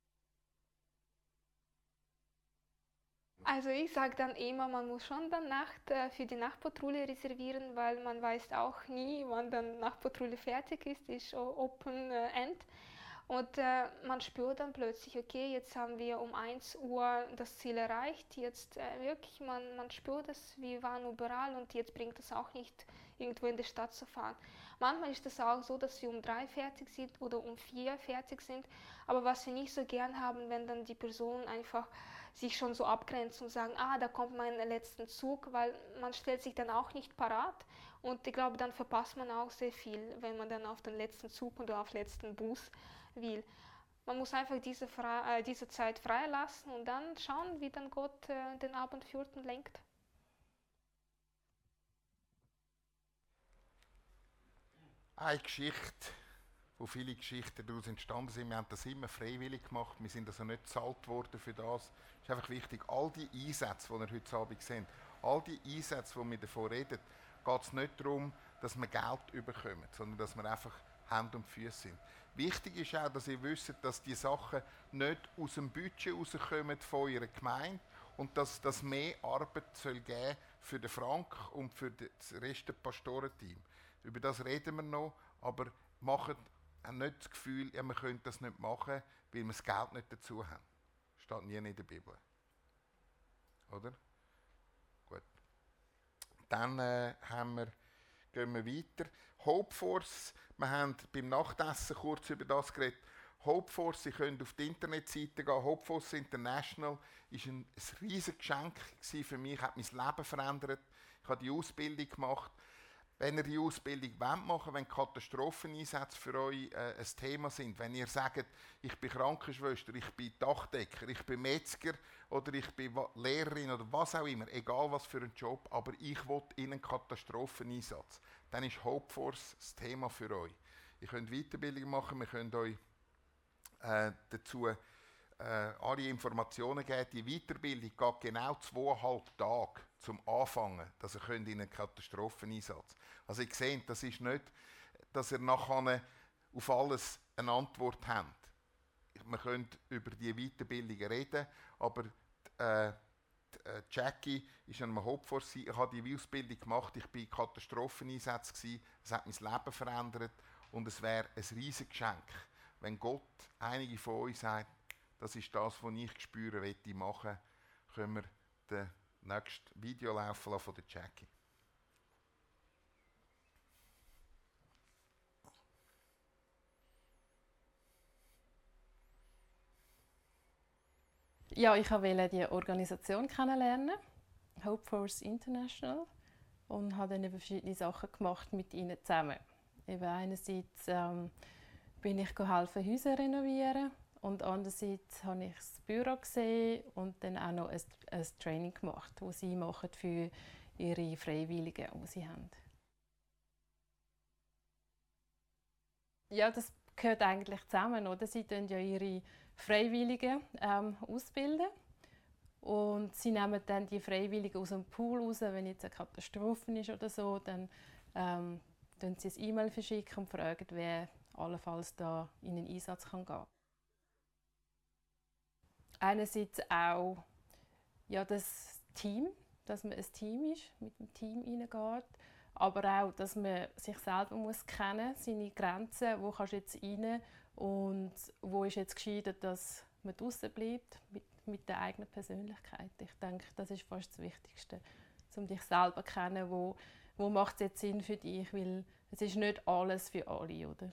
Also ich sage dann immer, man muss schon dann Nacht äh, für die Nachtpatrouille reservieren, weil man weiß auch nie, wann dann Nachtpatrouille fertig ist, ist Open äh, End. Und äh, man spürt dann plötzlich, okay, jetzt haben wir um eins Uhr das Ziel erreicht, jetzt äh, wirklich, man, man spürt es, wir waren überall und jetzt bringt es auch nicht, irgendwo in die Stadt zu fahren. Manchmal ist es auch so, dass wir um drei fertig sind oder um vier fertig sind, aber was wir nicht so gern haben, wenn dann die Personen einfach sich schon so abgrenzen und sagen, ah, da kommt mein letzter Zug, weil man stellt sich dann auch nicht parat und ich glaube, dann verpasst man auch sehr viel, wenn man dann auf den letzten Zug oder auf den letzten Bus will. Man muss einfach diese, frei, äh, diese Zeit freilassen und dann schauen, wie dann Gott äh, den Abend führt und lenkt. Eine Geschichte, wo viele Geschichten daraus entstanden sind, wir haben das immer freiwillig gemacht, wir sind also nicht bezahlt worden für das. Es ist einfach wichtig, all die Einsätze, die ihr heute Abend seht, all die Einsätze, die wir davon reden, geht es nicht darum, dass wir Geld bekommen, sondern dass wir einfach Hände und Füße sind. Wichtig ist auch, dass ihr wisst, dass die Sachen nicht aus dem Budget rauskommen von eurer Gemeinde und dass das mehr Arbeit soll geben für den Frank und für das Rest des Pastorenteam. Über das reden wir noch, aber macht nicht das Gefühl, ja, wir können das nicht machen, weil wir das Geld nicht dazu haben. Das steht nie in der Bibel. Oder? Gut. Dann äh, haben wir, gehen wir weiter. Hope Force, wir haben beim Nachtessen kurz über das geredet. Hope Force, Sie können auf die Internetseite gehen. Hope Force International war ein, ein riesiges Geschenk für mich, hat mein Leben verändert. Ich habe die Ausbildung gemacht. Wenn ihr die Ausbildung machen wollt, wenn Katastropheneinsätze für euch äh, ein Thema sind, wenn ihr sagt, ich bin Krankenschwester, ich bin Dachdecker, ich bin Metzger oder ich bin Lehrerin oder was auch immer, egal was für einen Job, aber ich will in einen Katastropheneinsatz, dann ist Hope Force das Thema für euch. Ihr könnt Weiterbildung machen, wir können euch äh, dazu äh, alle Informationen geben. Die Weiterbildung geht genau zweieinhalb Tage zum Anfangen, dass ihr könnt in einen Katastropheneinsatz. Also ihr seht, das ist nicht, dass ihr nachher auf alles eine Antwort habt. Wir können über die Weiterbildung reden, aber äh, Jackie ist an einem Hope Force. Ich habe die Ausbildung gemacht, ich war in Katastropheneinsätzen, es hat mein Leben verändert und es wäre ein riesiges Geschenk, wenn Gott einige von euch sagt, das ist das, was ich spüren möchte machen, können wir den nächsten Video laufen lassen von der Jackie. Ja, ich wollte die Organisation kennenlernen, Hope Force International, und habe dann verschiedene Sachen gemacht mit ihnen zusammen. Eben einerseits ähm, bin ich geholfen, Häuser renovieren und andererseits habe ich das Büro gesehen und dann auch noch ein, ein Training gemacht, das sie machen für ihre Freiwilligen, die sie haben. Ja, das gehört eigentlich zusammen, oder? Sie bilden ja ihre Freiwilligen ähm, ausbilden und sie nehmen dann die Freiwilligen aus dem Pool raus, wenn jetzt eine Katastrophe ist oder so, dann ähm, dann sie ein E-Mail verschicken und fragen, wer allenfalls da in den Einsatz kann gehen. Einerseits auch ja, das Team, dass man ein Team ist, mit dem Team reingeht, aber auch, dass man sich selber muss kennen, seine Grenzen, wo kannst du jetzt rein und wo ist jetzt gescheitert, dass man draußen bleibt mit, mit der eigenen Persönlichkeit. Ich denke, das ist fast das Wichtigste, um dich selber zu kennen, wo, wo macht es jetzt Sinn für dich, weil es ist nicht alles für alle, oder?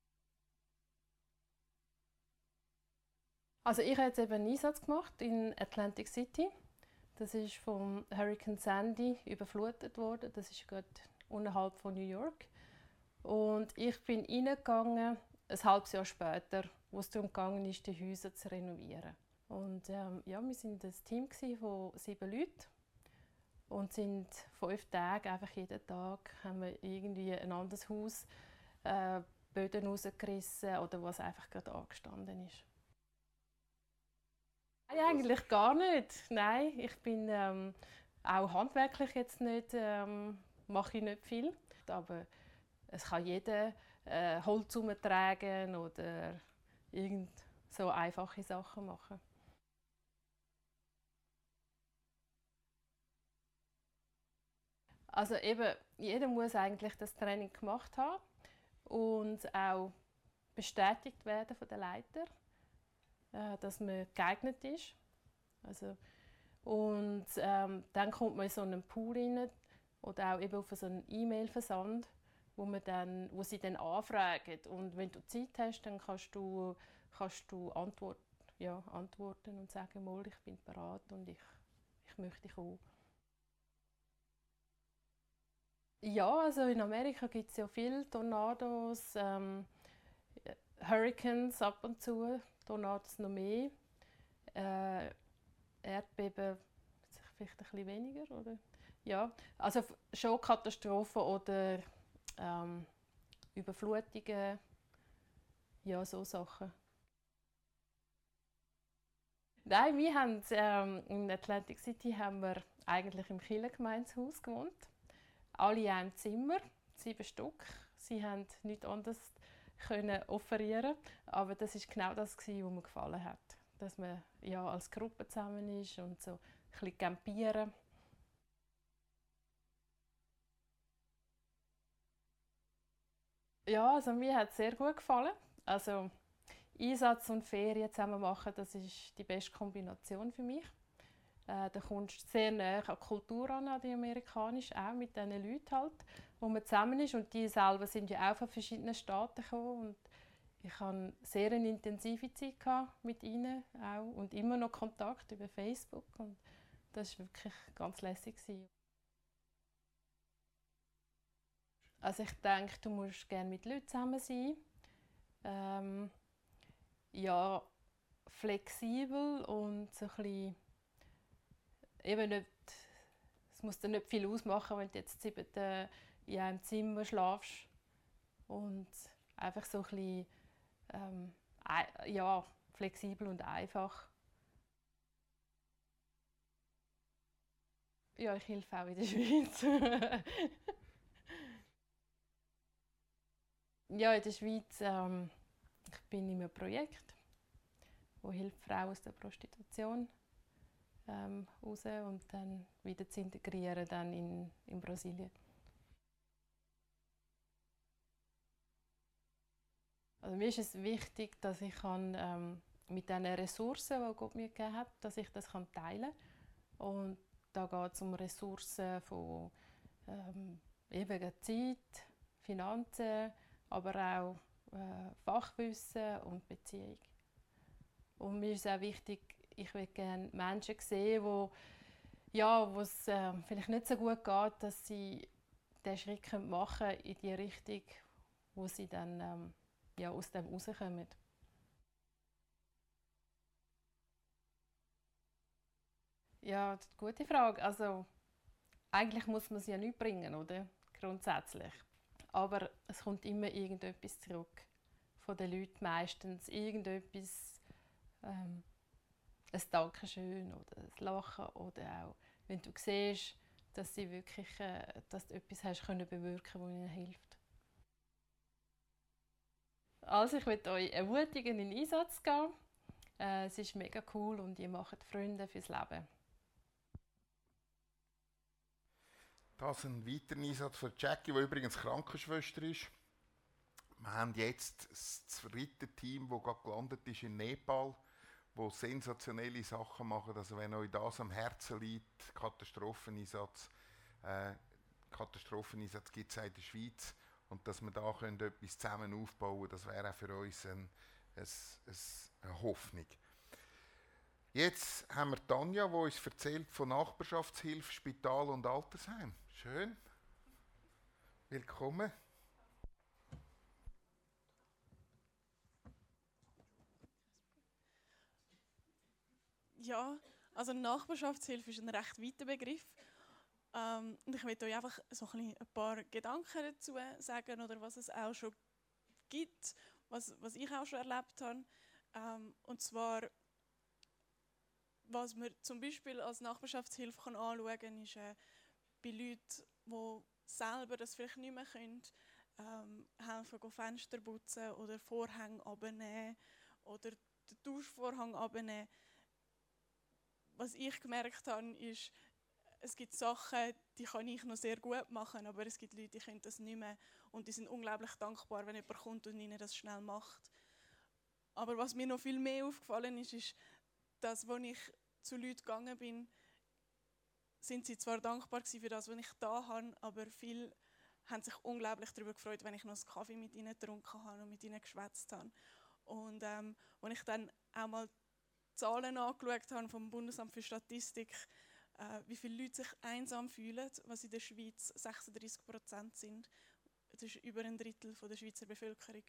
Also ich habe jetzt eben einen Einsatz gemacht in Atlantic City. Das ist vom Hurricane Sandy überflutet worden. Das ist gerade unterhalb von New York. Und ich bin reingegangen, ein halbes Jahr später, wo es darum ging, die Häuser zu renovieren. Und ähm, ja, wir waren ein Team von sieben Leuten und sind fünf Tage, einfach jeden Tag, haben wir irgendwie ein anderes Haus, äh, Böden rausgerissen oder was einfach gerade angestanden ist. Nein, eigentlich gar nicht. Nein, ich bin ähm, auch handwerklich jetzt nicht, ähm, mache ich nicht viel. Aber es kann jeder äh, Holz umtragen oder irgend so einfache Sachen machen. Also eben, jeder muss eigentlich das Training gemacht haben und auch bestätigt werden von den Leitern, äh, dass man geeignet ist. Also, und ähm, dann kommt man in so einen Pool rein oder auch eben auf so einen E-Mail-Versand, wo, man dann, wo sie dann anfragen. Und wenn du Zeit hast, dann kannst du, kannst du antwort, ja, antworten und sagen, mal, ich bin bereit und ich, ich möchte kommen. Ja, also in Amerika gibt es ja viele Tornados, ähm, Hurricanes ab und zu, Tornados noch mehr. Äh, Erdbeben vielleicht ein bisschen weniger, oder? Ja, also schon Katastrophen oder ähm, Überflutungen, ja, so Sachen. Nein, wir haben ähm, in Atlantic City haben wir eigentlich im Kirchengemeindehaus gewohnt. Alle in einem Zimmer, sieben Stück. Sie haben nichts anderes können offerieren, aber das ist genau das, was mir gefallen hat. Dass man ja als Gruppe zusammen ist und so ein bisschen campieren. Ja, also mir hat es sehr gut gefallen. Also Einsatz und Ferien zusammen machen, das ist die beste Kombination für mich. Äh, da kommst du sehr nah an die Kultur an, an die amerikanische, auch mit diesen Leuten halt, wo man zusammen ist. Und die selber sind ja auch von verschiedenen Staaten gekommen. Und ich hatte sehr eine intensive Zeit mit ihnen auch und immer noch Kontakt über Facebook. Und das war wirklich ganz lässig. Also ich denke, du musst gerne mit Leuten zusammen sein. Ähm, ja, flexibel und so ein bisschen, eben nicht, es muss dir nicht viel ausmachen, wenn du jetzt sieben Tage in einem Zimmer schlafst und einfach so ein bisschen, ähm, ja, flexibel und einfach. Ja, ich helfe auch in der Schweiz. Ja, in der Schweiz ähm, ich bin in einem Projekt, das hilft Frauen aus der Prostitution ähm, raus und dann wieder zu integrieren dann in, in Brasilien. Also mir ist es wichtig, dass ich kann, ähm, mit den Ressourcen, die Gott mir gegeben hat, dass ich das kann teilen kann. Und da geht es um Ressourcen von ähm, eben Zeit, Finanzen, aber auch äh, Fachwissen und Beziehung. Und mir ist auch wichtig, ich will gerne Menschen sehen, wo, ja, wo es äh, vielleicht nicht so gut geht, dass sie den Schritt machen können in die Richtung, wo sie dann ähm, ja, aus dem rauskommen. Ja, gute Frage. Also, eigentlich muss man es ja nicht bringen, oder? Grundsätzlich. Aber es kommt immer irgendetwas zurück. Von den Leuten meistens irgendetwas, ähm, ein Dankeschön oder ein Lachen oder auch, wenn du siehst, dass sie wirklich, äh, dass du etwas hast können bewirken, das ihnen hilft. Also ich möchte euch ermutigen, in den Einsatz zu gehen. Äh, es ist mega cool und ihr macht Freunde fürs Leben. Das ist ein weiterer Einsatz von Jackie, die übrigens Krankenschwester ist. Wir haben jetzt das dritte Team, das gerade gelandet ist in Nepal, das sensationelle Sachen macht. Also wenn euch das am Herzen liegt, Katastropheneinsatz, äh, Katastropheneinsatz gibt es auch in der Schweiz. Und dass wir da können etwas zusammen aufbauen können, das wäre auch für uns ein, ein, ein, eine Hoffnung. Jetzt haben wir Tanja, die uns erzählt von Nachbarschaftshilfe, Spital und Altersheim. Schön. Willkommen. Ja, also Nachbarschaftshilfe ist ein recht weiter Begriff. Ähm, und ich möchte euch einfach so ein, ein paar Gedanken dazu sagen, oder was es auch schon gibt, was, was ich auch schon erlebt habe. Ähm, und zwar, was man zum Beispiel als Nachbarschaftshilfe kann anschauen kann, ist äh, bei Leuten, die selber das vielleicht nicht mehr können, ähm, helfen, go Fenster putzen oder Vorhänge abnehmen oder den Duschvorhang abnehmen. Was ich gemerkt habe, ist, es gibt Sachen, die kann ich noch sehr gut machen, aber es gibt Leute, die können das nicht mehr und die sind unglaublich dankbar, wenn jemand kommt und ihnen das schnell macht. Aber was mir noch viel mehr aufgefallen ist, ist, dass, als ich zu Leuten gegangen bin, sind sie zwar dankbar für das, was ich da habe, aber viele haben sich unglaublich darüber gefreut, wenn ich noch einen Kaffee mit ihnen getrunken habe und mit ihnen geschwätzt habe. Und ähm, als ich dann auch mal Zahlen angeschaut habe vom Bundesamt für Statistik, äh, wie viele Leute sich einsam fühlen, was in der Schweiz sechsunddreißig Prozent sind. Das ist über ein Drittel von der Schweizer Bevölkerung.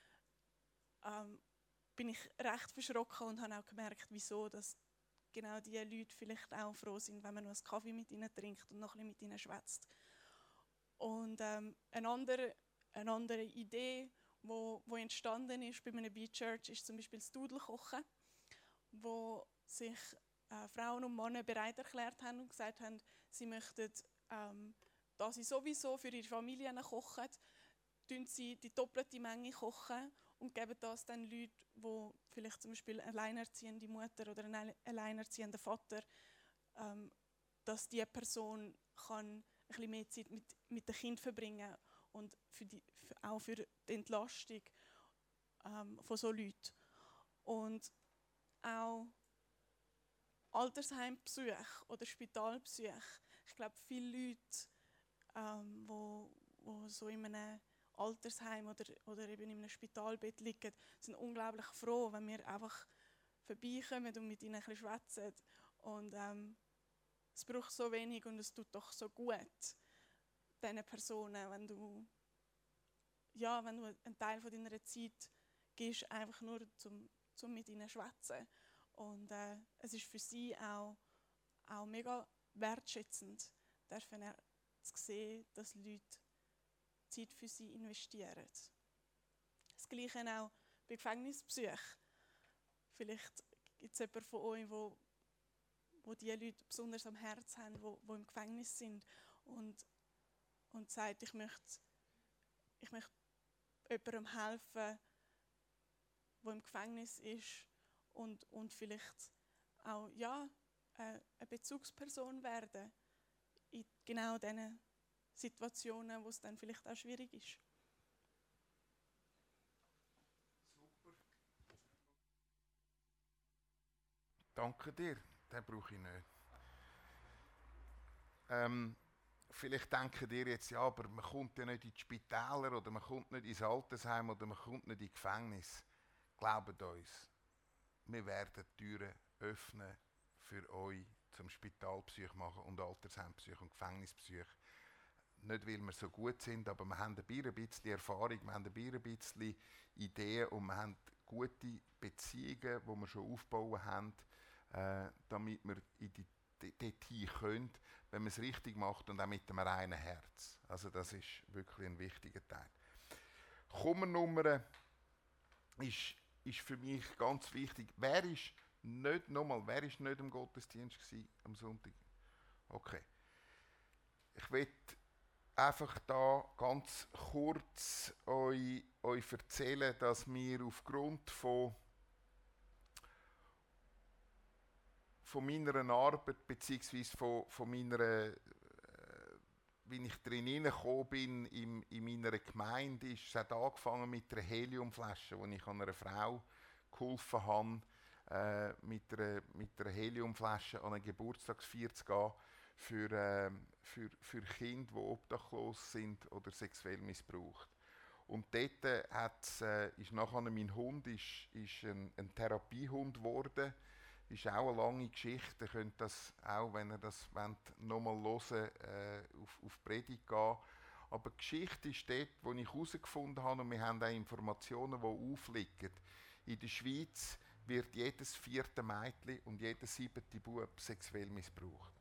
Ähm, bin ich recht verschrocken und habe auch gemerkt, wieso dass genau diese Leute vielleicht auch froh sind, wenn man noch einen Kaffee mit ihnen trinkt und noch ein bisschen mit ihnen schwätzt. Und ähm, eine, andere, eine andere Idee, die wo, wo entstanden ist bei einem Beach Church, ist zum Beispiel das Dudelkochen, wo sich äh, Frauen und Männer bereit erklärt haben und gesagt haben, sie möchten, ähm, da sie sowieso für ihre Familien kochen, tun sie die doppelte Menge kochen und geben das dann Leuten, die vielleicht zum Beispiel eine alleinerziehende Mutter oder ein alleinerziehender Vater, ähm, dass diese Person kann ein bisschen mehr Zeit mit, mit dem Kind verbringen und für die, für, auch für die Entlastung ähm, von solchen Leuten. Und auch Altersheimbesuche oder Spitalbesuche. Ich glaube, viele Leute, ähm, wo, wo so in einem Altersheim oder, oder eben in einem Spitalbett liegen, sind unglaublich froh, wenn wir einfach vorbeikommen und mit ihnen ein bisschen schwätzen. Und ähm, es braucht so wenig und es tut doch so gut, diesen Personen, wenn du, ja, wenn du einen Teil von deiner Zeit gibst, einfach nur zum, zum mit ihnen schwätzen. Und äh, es ist für sie auch, auch mega wertschätzend, dürfen er zu sehen, dass Leute Zeit für sie investieren. Das Gleiche auch bei Gefängnisbesuchen. Vielleicht gibt es jemanden von euch, wo, wo diese Leute besonders am Herzen haben, wo, wo im Gefängnis sind und, und sagt, ich möchte, ich möchte jemandem helfen, der im Gefängnis ist und, und vielleicht auch ja, eine Bezugsperson werden in genau diesen Situationen, wo es dann vielleicht auch schwierig ist. Super. Danke dir, den brauche ich nicht. Ähm, vielleicht denken ihr jetzt, ja, aber man kommt ja nicht in die Spitäler oder man kommt nicht ins Altersheim oder man kommt nicht ins Gefängnis. Glaubt uns, wir werden die Türen öffnen für euch zum Spitalbesuch machen und Altersheimbesuch und Gefängnisbesuch. nicht, weil wir so gut sind, aber wir haben ein bisschen Erfahrung, wir haben ein bisschen Ideen und wir haben gute Beziehungen, die wir schon aufbauen haben, äh, damit wir in die dorthin können, wenn man es richtig macht und auch mit einem reinen Herz. Also das ist wirklich ein wichtiger Teil. Kummernummer ist, ist für mich ganz wichtig. Wer ist nicht, nochmal, wer ist nicht im Gottesdienst gewesen, am Sonntag? Okay. Ich will einfach da ganz kurz euch, euch erzählen, dass wir aufgrund von von meiner Arbeit bzw. von, von meiner, äh, wie ich drin hineingekommen bin in, in meiner Gemeinde, ist es hat angefangen mit einer Heliumflasche, wo ich einer Frau geholfen habe, äh, mit, einer, mit einer Heliumflasche an eine Geburtstagsfeier zu gehen für, äh, für, für Kinder, die obdachlos sind oder sexuell missbraucht. Und dort hat's, äh, ist nachher mein Hund ist, ist ein, ein Therapiehund geworden. Ist auch eine lange Geschichte. Ihr könnt das auch, wenn ihr das wollt, nochmal hören, äh, auf, auf Predigt gehen. Aber die Geschichte ist dort, wo ich herausgefunden habe, und wir haben auch Informationen, die aufliegen. In der Schweiz wird jedes vierte Mädchen und jeder siebte Bub sexuell missbraucht.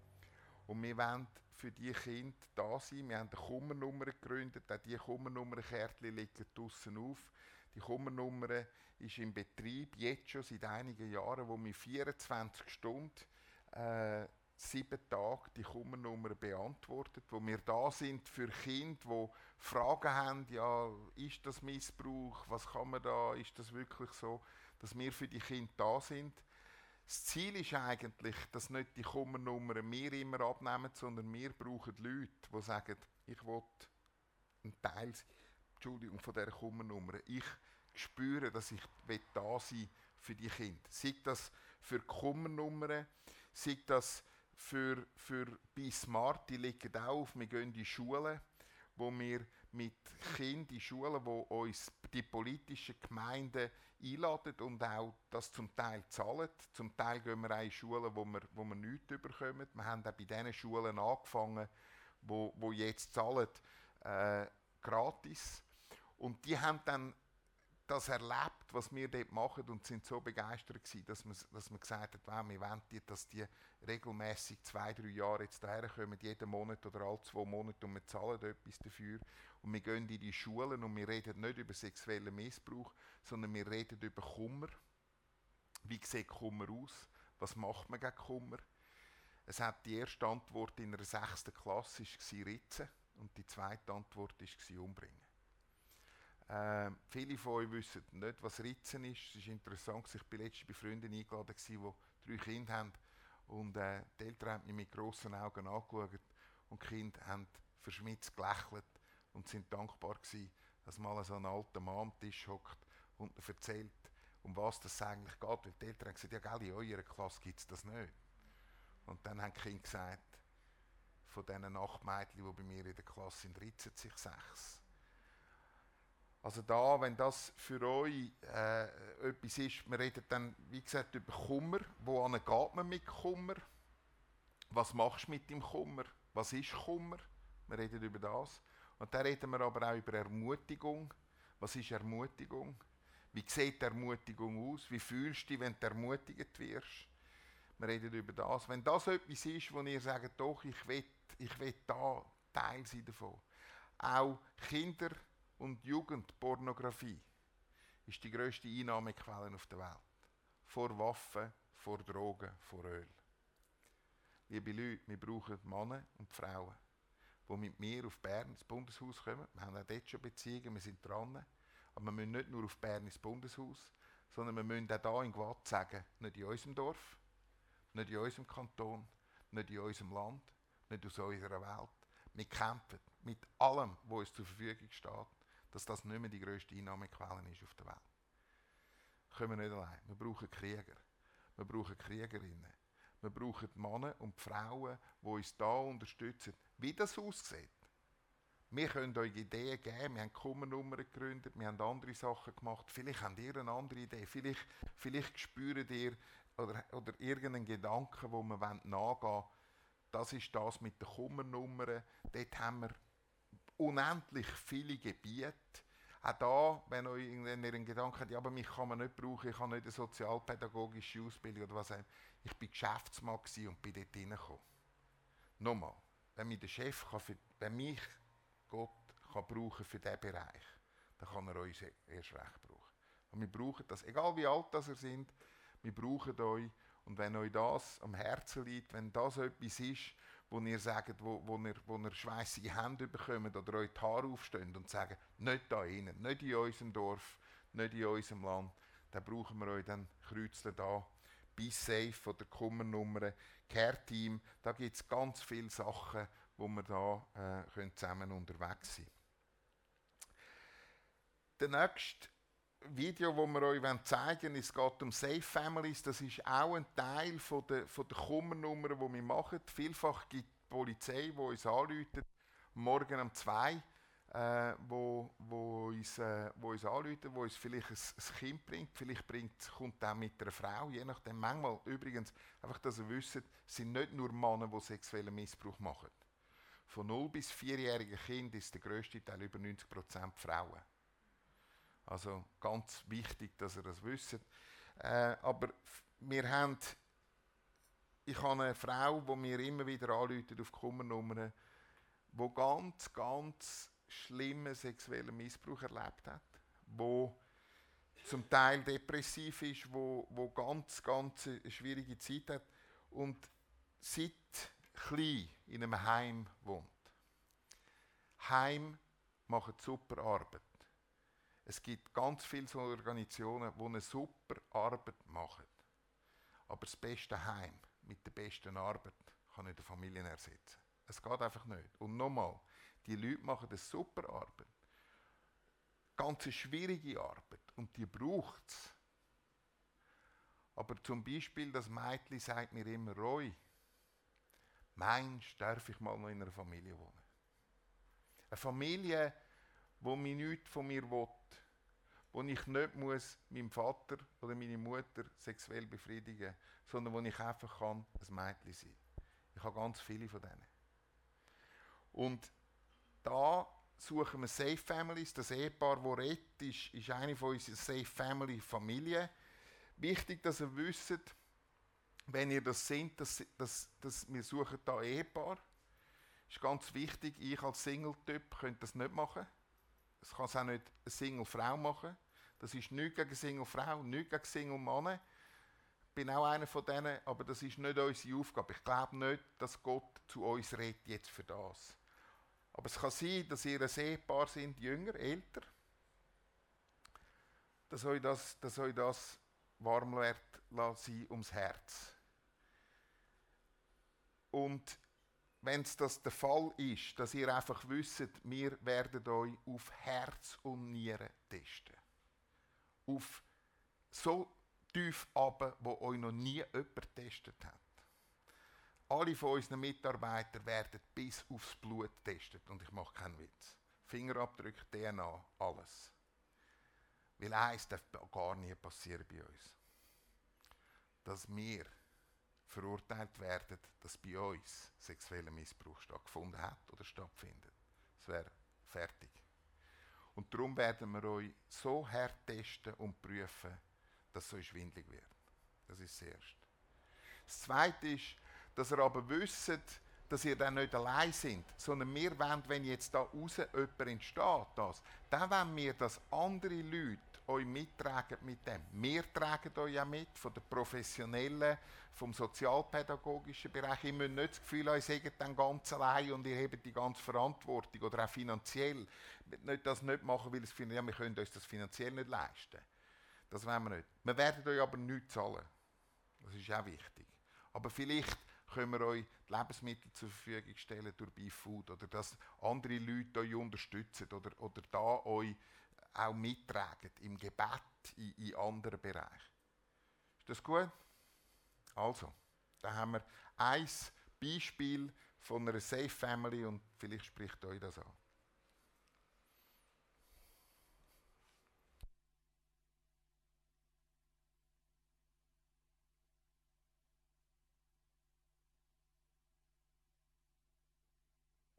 Und wir wollen für diese Kinder da sein. Wir haben eine Kummernummer gegründet. Auch diese Kummernummerkärtchen liegen draussen auf. Die Kummernummer ist im Betrieb, jetzt schon seit einigen Jahren, wo wir vierundzwanzig Stunden, äh, sieben Tage die Kummernummer beantwortet, wo wir da sind für Kinder, die Fragen haben, ja, ist das Missbrauch, was kann man da, ist das wirklich so, dass wir für die Kinder da sind. Das Ziel ist eigentlich, dass nicht die Kummernummern wir immer abnehmen, sondern wir brauchen Leute, die sagen, ich will ein Teil Entschuldigung, von dieser Kummernummer. Ich spüre, dass ich da sein will für die Kinder. Sei das für Kummernummern, sei das für, für bei Smart, die liegen auch auf. Wir gehen in die Schulen, wo wir mit Kindern in Schulen, wo uns die politischen Gemeinden einladen und auch das zum Teil zahlen. Zum Teil gehen wir auch in Schulen, wo wir, wo wir nichts bekommen. Wir haben auch bei diesen Schulen angefangen, wo, wo jetzt zahlen, äh, gratis. Und die haben dann das erlebt, was wir dort machen, und sind so begeistert gewesen, dass man, dass man gesagt hat, wow, wir wollen die, dass die regelmäßig zwei, drei Jahre jetzt daher kommen, jeden Monat oder alle zwei Monate, und wir zahlen etwas dafür. Und wir gehen in die Schulen und wir reden nicht über sexuellen Missbrauch, sondern wir reden über Kummer. Wie sieht Kummer aus? Was macht man gegen Kummer? Es hat die erste Antwort in der sechsten Klasse war Ritzen und die zweite Antwort war Umbringen. Äh, viele von euch wissen nicht, was Ritzen ist. Es ist interessant, ich war letztens bei Freunden eingeladen, die drei Kinder haben. Und äh, die Eltern haben mich mit grossen Augen angeschaut und die Kinder haben verschmitzt gelächelt und sind dankbar gewesen, dass mal so ein alter Mann am Tisch hockt und ihnen erzählt, um was das eigentlich geht. Weil die Eltern haben gesagt, ja gell, in eurer Klasse gibt es das nicht. Und dann haben die Kinder gesagt, von diesen acht Mädchen, die bei mir in der Klasse sind, ritzen sich sechs. Also da, wenn das für euch äh, etwas ist, wir reden dann, wie gesagt, über Kummer. Wohin geht man mit Kummer? Was machst du mit dem Kummer? Was ist Kummer? Wir reden über das. Und dann reden wir aber auch über Ermutigung. Was ist Ermutigung? Wie sieht Ermutigung aus? Wie fühlst du dich, wenn du ermutigt wirst? Wir reden über das. Wenn das etwas ist, wo ihr sagt, doch, ich will, ich will da Teil sein davon. Auch Kinder- und Jugendpornografie ist die grösste Einnahmequelle auf der Welt. Vor Waffen, vor Drogen, vor Öl. Liebe Leute, wir brauchen Männer und Frauen, die mit mir auf Bern ins Bundeshaus kommen. Wir haben auch dort schon Beziehungen, wir sind dran. Aber wir müssen nicht nur auf Bern ins Bundeshaus, sondern wir müssen auch hier in Gwatt sagen, nicht in unserem Dorf, nicht in unserem Kanton, nicht in unserem Land, nicht aus unserer Welt. Wir kämpfen mit allem, was uns zur Verfügung steht, dass das nicht mehr die grösste Einnahmequelle ist auf der Welt. Können wir nicht allein. Wir brauchen Krieger. Wir brauchen Kriegerinnen. Wir brauchen Männer und Frauen, die uns da unterstützen. Wie das aussieht. Wir können euch Ideen geben. Wir haben Kummernummern gegründet. Wir haben andere Sachen gemacht. Vielleicht habt ihr eine andere Idee. Vielleicht, vielleicht spürt ihr oder, oder irgendeinen Gedanken, wo wir nachgehen wollen. das ist das mit den Kummernummern. Dort haben wir unendlich viele Gebiete. Auch da, wenn euch einen Gedanken habt, ja, aber mich kann man nicht brauchen, ich habe nicht eine sozialpädagogische Ausbildung oder was auch immer. Ich war Geschäftsmann und bin dort hineingekommen. Nochmal, wenn mich der Chef, kann für, wenn mich Gott kann brauchen für diesen Bereich, dann kann er uns erst recht brauchen. Und wir brauchen das, egal wie alt das ihr seid, wir brauchen euch. Und wenn euch das am Herzen liegt, wenn das etwas ist, wo ihr sagt, wo, wo ihr, wo ihr schweissige Hände bekommt oder euch die Haare aufstehen und sagen, nicht da innen, nicht in unserem Dorf, nicht in unserem Land, dann brauchen wir euch, dann kreuzeln da Be Safe oder Kummernummern, Care-Team, da gibt es ganz viele Sachen, wo wir da äh, können zusammen unterwegs sein können. Der nächste Video, das wir euch zeigen wollen, es geht um Safe Families. Das ist auch ein Teil von der, von der Kummernummern, die wir machen. Vielfach gibt die Polizei, die uns anruft, morgen um zwei, äh, wo, wo, uns, äh, wo uns anruft, wo uns vielleicht ein, ein Kind bringt. Vielleicht bringt, kommt auch mit einer Frau, je nachdem. Manchmal, übrigens, einfach, dass ihr wisst, sind nicht nur Männer, die sexuellen Missbrauch machen. Von null bis vierjährigen Kindern ist der grösste Teil, über neunzig Prozent Frauen. Also ganz wichtig, dass ihr das wisst. Äh, aber wir haben, ich habe eine Frau, die mir immer wieder anruft auf Kummernummern, die ganz, ganz schlimmen sexuellen Missbrauch erlebt hat, wo zum Teil depressiv ist, wo, wo ganz, ganz eine schwierige Zeit hat und seit klein in einem Heim wohnt. Heim machen super Arbeit. Es gibt ganz viele so Organisationen, die eine super Arbeit machen. Aber das beste Heim mit der besten Arbeit kann nicht eine Familie ersetzen. Es geht einfach nicht. Und nochmal, die Leute machen eine super Arbeit. Ganz eine schwierige Arbeit. Und die braucht es. Aber zum Beispiel, das Mädchen sagt mir immer, Roy, meinst, darf ich mal noch in einer Familie wohnen? Eine Familie, die mich nichts von mir will, wo ich nicht muss meinem Vater oder meine Mutter sexuell befriedigen muss, sondern wo ich einfach kann, ein Mädchen sein kann. Ich habe ganz viele von denen. Und da suchen wir Safe Families. Das Ehepaar, das redet, ist, ist eine von unseren Safe Family Familien. Wichtig, dass ihr wisst, wenn ihr das seht, dass, dass, dass wir suchen da Ehepaar. Ist ganz wichtig, ich als Single-Typ könnte das nicht machen. Das kann es auch nicht eine Single-Frau machen. Das ist nichts gegen Single-Frau, nichts gegen Single-Männer. Ich bin auch einer von denen, aber das ist nicht unsere Aufgabe. Ich glaube nicht, dass Gott zu uns redet jetzt für das. Aber es kann sein, dass ihr ein Ehepaar sind, jünger, älter, dass euch das, dass euch das warm wird sein ums Herz. Und wenn es das der Fall ist, dass ihr einfach wisst, wir werden euch auf Herz und Nieren testen. Auf so tief runter, wo euch noch nie jemand getestet hat. Alle von unseren Mitarbeitern werden bis aufs Blut getestet. Und ich mache keinen Witz. Fingerabdrücke, D N A, alles. Weil eins darf gar nie passieren bei uns. Dass wir verurteilt werden, dass bei uns sexueller Missbrauch stattgefunden hat oder stattfindet. Das wäre fertig. Und darum werden wir euch so hart testen und prüfen, dass es euch schwindelig wird. Das ist das Erste. Das Zweite ist, dass ihr aber wisst, dass ihr dann nicht allein seid, sondern wir wollen, wenn jetzt da raus jemand entsteht, das, dann wollen wir, dass andere Leute euch mittragen mit dem. Wir tragen euch auch mit, von den Professionellen, vom sozialpädagogischen Bereich. Ihr müsst nicht das Gefühl haben, ihr seid dann ganz allein und ihr habt die ganze Verantwortung oder auch finanziell. Nicht das nicht machen, weil es finden, ja, wir können uns das finanziell nicht leisten. Das wollen wir nicht. Wir werden euch aber nichts zahlen. Das ist auch wichtig. Aber vielleicht können wir euch die Lebensmittel zur Verfügung stellen durch BeFood oder dass andere Leute euch unterstützen oder, oder da euch auch mittragen im Gebet in, in anderen Bereichen. Ist das gut? Also, da haben wir ein Beispiel von einer Safe Family und vielleicht spricht euch das an.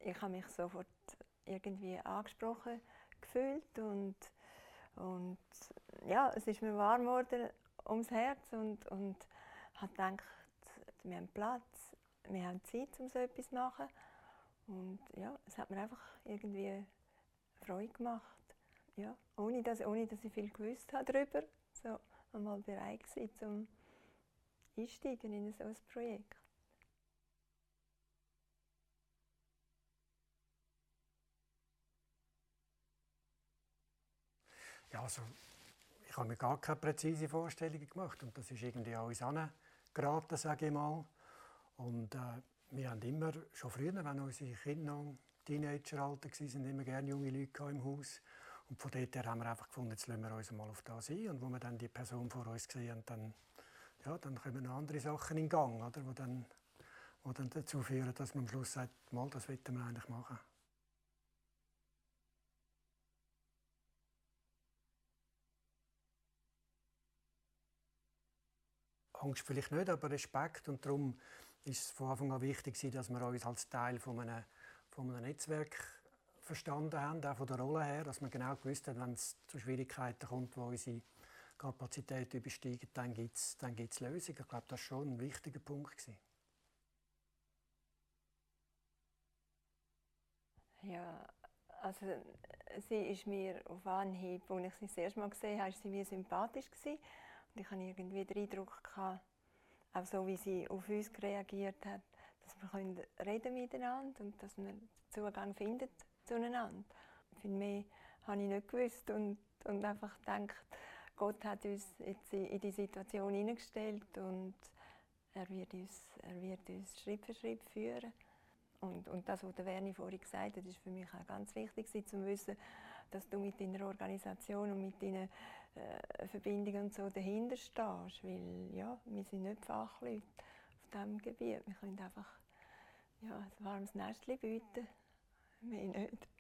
ich habe mich sofort irgendwie angesprochen gefühlt und, und ja, es ist mir warm geworden ums Herz und, und habe gedacht, wir haben Platz, wir haben Zeit, um so etwas zu machen. Und ja, es hat mir einfach irgendwie Freude gemacht. Ja, ohne, dass, ohne dass ich viel gewusst habe darüber. So einmal bereit gewesen, um einsteigen in so ein Projekt. Ja, also, ich habe mir gar keine präzise Vorstellungen gemacht und das ist irgendwie an uns herangeraten, sage ich mal. Und äh, wir haben immer, schon früher, wenn unsere Kinder noch Teenageralter waren, immer gerne junge Leute im Haus. Und von dort her haben wir einfach gefunden, jetzt lassen wir uns mal auf das ein. Und wo wir dann die Person vor uns sehen, dann, ja, dann kommen noch andere Sachen in Gang, oder, die dann, die dann dazu führen, dass man am Schluss sagt, mal, das wollen wir eigentlich machen. Angst vielleicht nicht, aber Respekt. Und darum ist es von Anfang an wichtig, dass wir uns als Teil von einem, von einem Netzwerk verstanden haben, auch von der Rolle her, dass man genau gewusst hat, wenn es zu Schwierigkeiten kommt, die unsere Kapazität übersteigen, dann gibt es dann gibt's Lösungen. Ich glaube, das war schon ein wichtiger Punkt gewesen. Ja, also sie ist mir auf Anhieb, als ich sie das erste Mal gesehen habe, ist sie mir sympathisch gewesen. Und ich hatte irgendwie den Eindruck gehabt, auch so wie sie auf uns reagiert hat, dass wir reden miteinander und dass wir Zugang finden zueinander. Viel mehr habe ich nicht gewusst und, und einfach gedacht, Gott hat uns jetzt in die Situation hineingestellt und er wird uns, er wird uns Schritt für Schritt führen. Und, und das, was der Werni vorhin gesagt hat, ist für mich auch ganz wichtig, zu wissen, dass du mit deiner Organisation und mit deinen äh, Verbindungen und so dahinter stehst. Weil ja, wir sind nicht Fachleute auf diesem Gebiet. Wir können einfach ja, ein warmes Nestchen bieten, mehr nicht.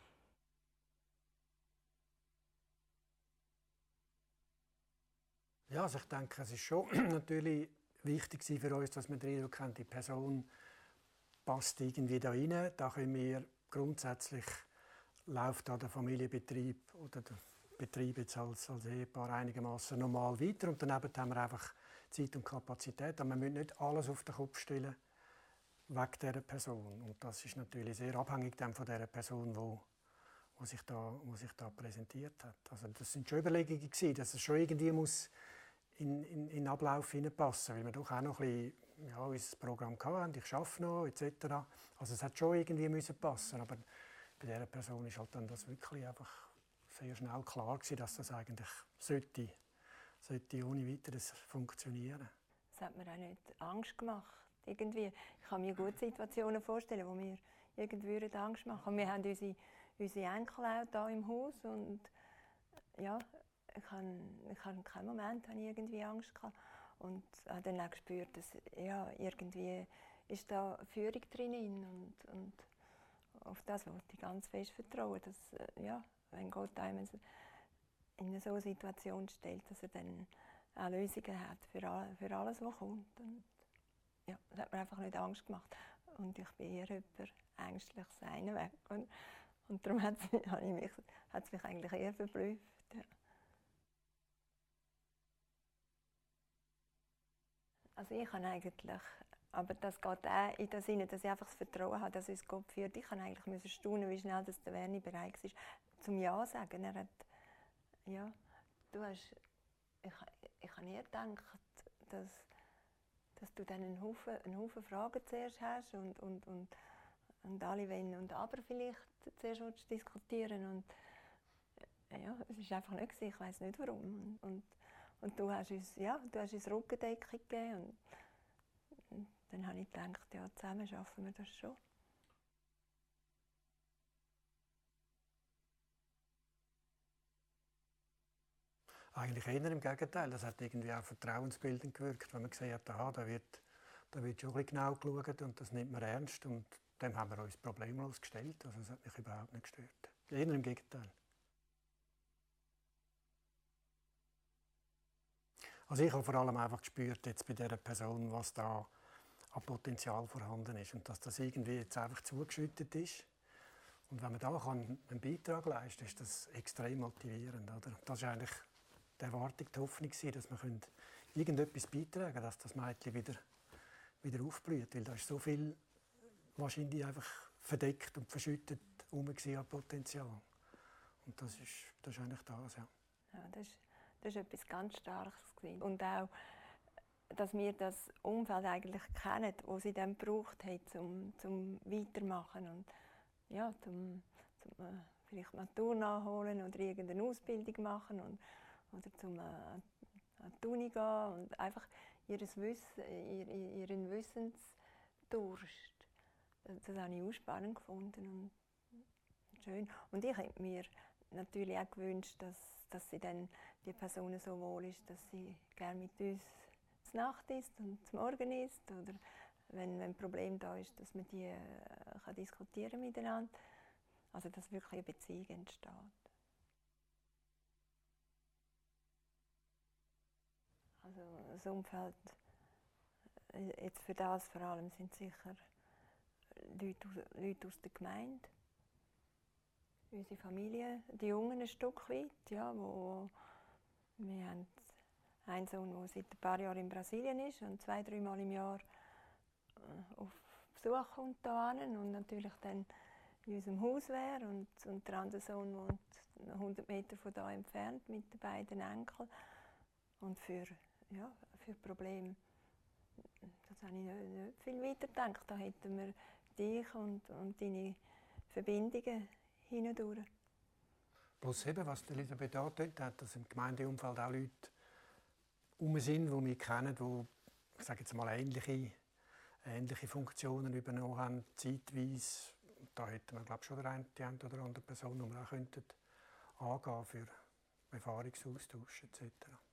Ja, also ich denke, es ist schon natürlich wichtig für uns, dass wir den Eindruck haben, die Person passt irgendwie da rein. Da können wir grundsätzlich, läuft da der Familienbetrieb oder der Betrieb jetzt als, als Ehepaar einigermaßen normal weiter. Und daneben haben wir einfach Zeit und Kapazität. Aber wir müssen nicht alles auf den Kopf stellen wegen dieser Person. Und das ist natürlich sehr abhängig dann von der Person, wo, wo, sich da, wo sich da präsentiert hat. Also das sind schon Überlegungen gewesen, dass es schon irgendwie muss in, in, in den Ablauf hineinpassen, weil wir doch auch noch ein bisschen, ja, unser Programm hatten, ich arbeite noch, et cetera. Also es hat schon irgendwie müssen passen, aber bei dieser Person ist halt dann das wirklich einfach sehr schnell klar gewesen, dass das eigentlich sollte, sollte ohne weiteres funktionieren. Es hat mir auch nicht Angst gemacht. Irgendwie. Ich kann mir gut Situationen vorstellen, wo mir irgendwie Angst machen. Wir haben unsere, unsere Enkel auch hier im Haus und ja, ich habe, ich habe keinen Moment habe ich irgendwie Angst gehabt. Und habe dann auch gespürt, dass ja, irgendwie ist da Führung drin und, und auf das wollte ich ganz fest vertrauen, dass ja, wenn Gott einem in eine solche Situation stellt, dass er dann auch Lösungen hat für, all, für alles, was kommt. Und ja, das hat mir einfach nicht Angst gemacht. Und ich bin eher jemand ängstliches Sein weg. Und, und darum hat es mich, mich eigentlich eher verblüfft. Ja. Also ich kann eigentlich, aber das geht auch in dem Sinne, dass ich einfach das Vertrauen habe, dass uns Gott führt. Ich kann eigentlich staunen, wie schnell dass der Werni bereit war, zum Ja zu sagen. Er hat, ja, du hast, ich, ich habe eher gedacht, dass, dass du dann einen Haufen, einen Haufen Fragen zuerst hast und, und, und, und alle Wenn und Aber vielleicht zuerst diskutieren. Und ja, es war einfach nicht, ich weiß nicht warum. Und, und, und du hast uns, ja, du hast uns Rückendeckung gegeben. Und, und dann habe ich gedacht, ja, zusammen schaffen wir das schon. Eigentlich eher im Gegenteil. Das hat irgendwie auch vertrauensbildend gewirkt, wenn man gesehen hat, aha, da wird, da wird schon ein bisschen genau geschaut und das nimmt man ernst. Und dem haben wir uns problemlos gestellt. Also das hat mich überhaupt nicht gestört. Eher im Gegenteil. Also ich habe vor allem einfach gespürt, jetzt bei dieser Person, was da an Potenzial vorhanden ist und dass das irgendwie jetzt einfach zugeschüttet ist. Und wenn man da kann einen Beitrag leisten kann, ist das extrem motivierend. Oder? Das war eigentlich die Erwartung, die Hoffnung, dass wir irgendetwas beitragen können, dass das Mädchen wieder, wieder aufblüht. Weil da ist so viel wahrscheinlich einfach verdeckt und verschüttet rum an Potenzial. Und das ist, das ist eigentlich das, ja. Ja, das ist, das ist etwas ganz Starkes gewesen. Und auch, dass wir das Umfeld eigentlich kennen, das sie dann gebraucht hat, um zum weitermachen und ja, zum, zum äh, vielleicht Matur nachholen oder irgendeine Ausbildung machen und, oder zum äh, an die Uni gehen und einfach ihres Wissen, ihr, ihren Wissensdurst. Das habe ich auch spannend gefunden und schön. Und ich hätte mir natürlich auch gewünscht, dass, dass sie dann die Person so wohl ist, dass sie gerne mit uns zur Nacht isst und zum Morgen isst. Oder wenn, wenn ein Problem da ist, dass man die äh, kann diskutieren miteinander. Also dass wirklich eine Beziehung entsteht. Also das Umfeld, jetzt für das vor allem, sind sicher Leute, Leute aus der Gemeinde, unsere Familie, die Jungen ein Stück weit. Ja, wo wir haben einen Sohn, der seit ein paar Jahren in Brasilien ist und zwei, dreimal im Jahr auf Besuch kommt hier hin und natürlich dann in unserem Haus wäre. Und, und der andere Sohn wohnt hundert Meter von hier entfernt mit den beiden Enkeln. Und für, ja, für Probleme, das habe ich nicht, nicht viel weiter gedacht. Da hätten wir dich und, und deine Verbindungen hindurch. Plus eben, was Elisabeth angetönt hat, dass im Gemeindeumfeld auch Leute herum sind, die wir kennen, die, ich sage jetzt mal, ähnliche, ähnliche Funktionen übernommen haben, zeitweise. Da hätten wir, glaube ich, schon eine, die eine oder andere Person, die wir auch könnten angehen für Erfahrungsaustausch et cetera.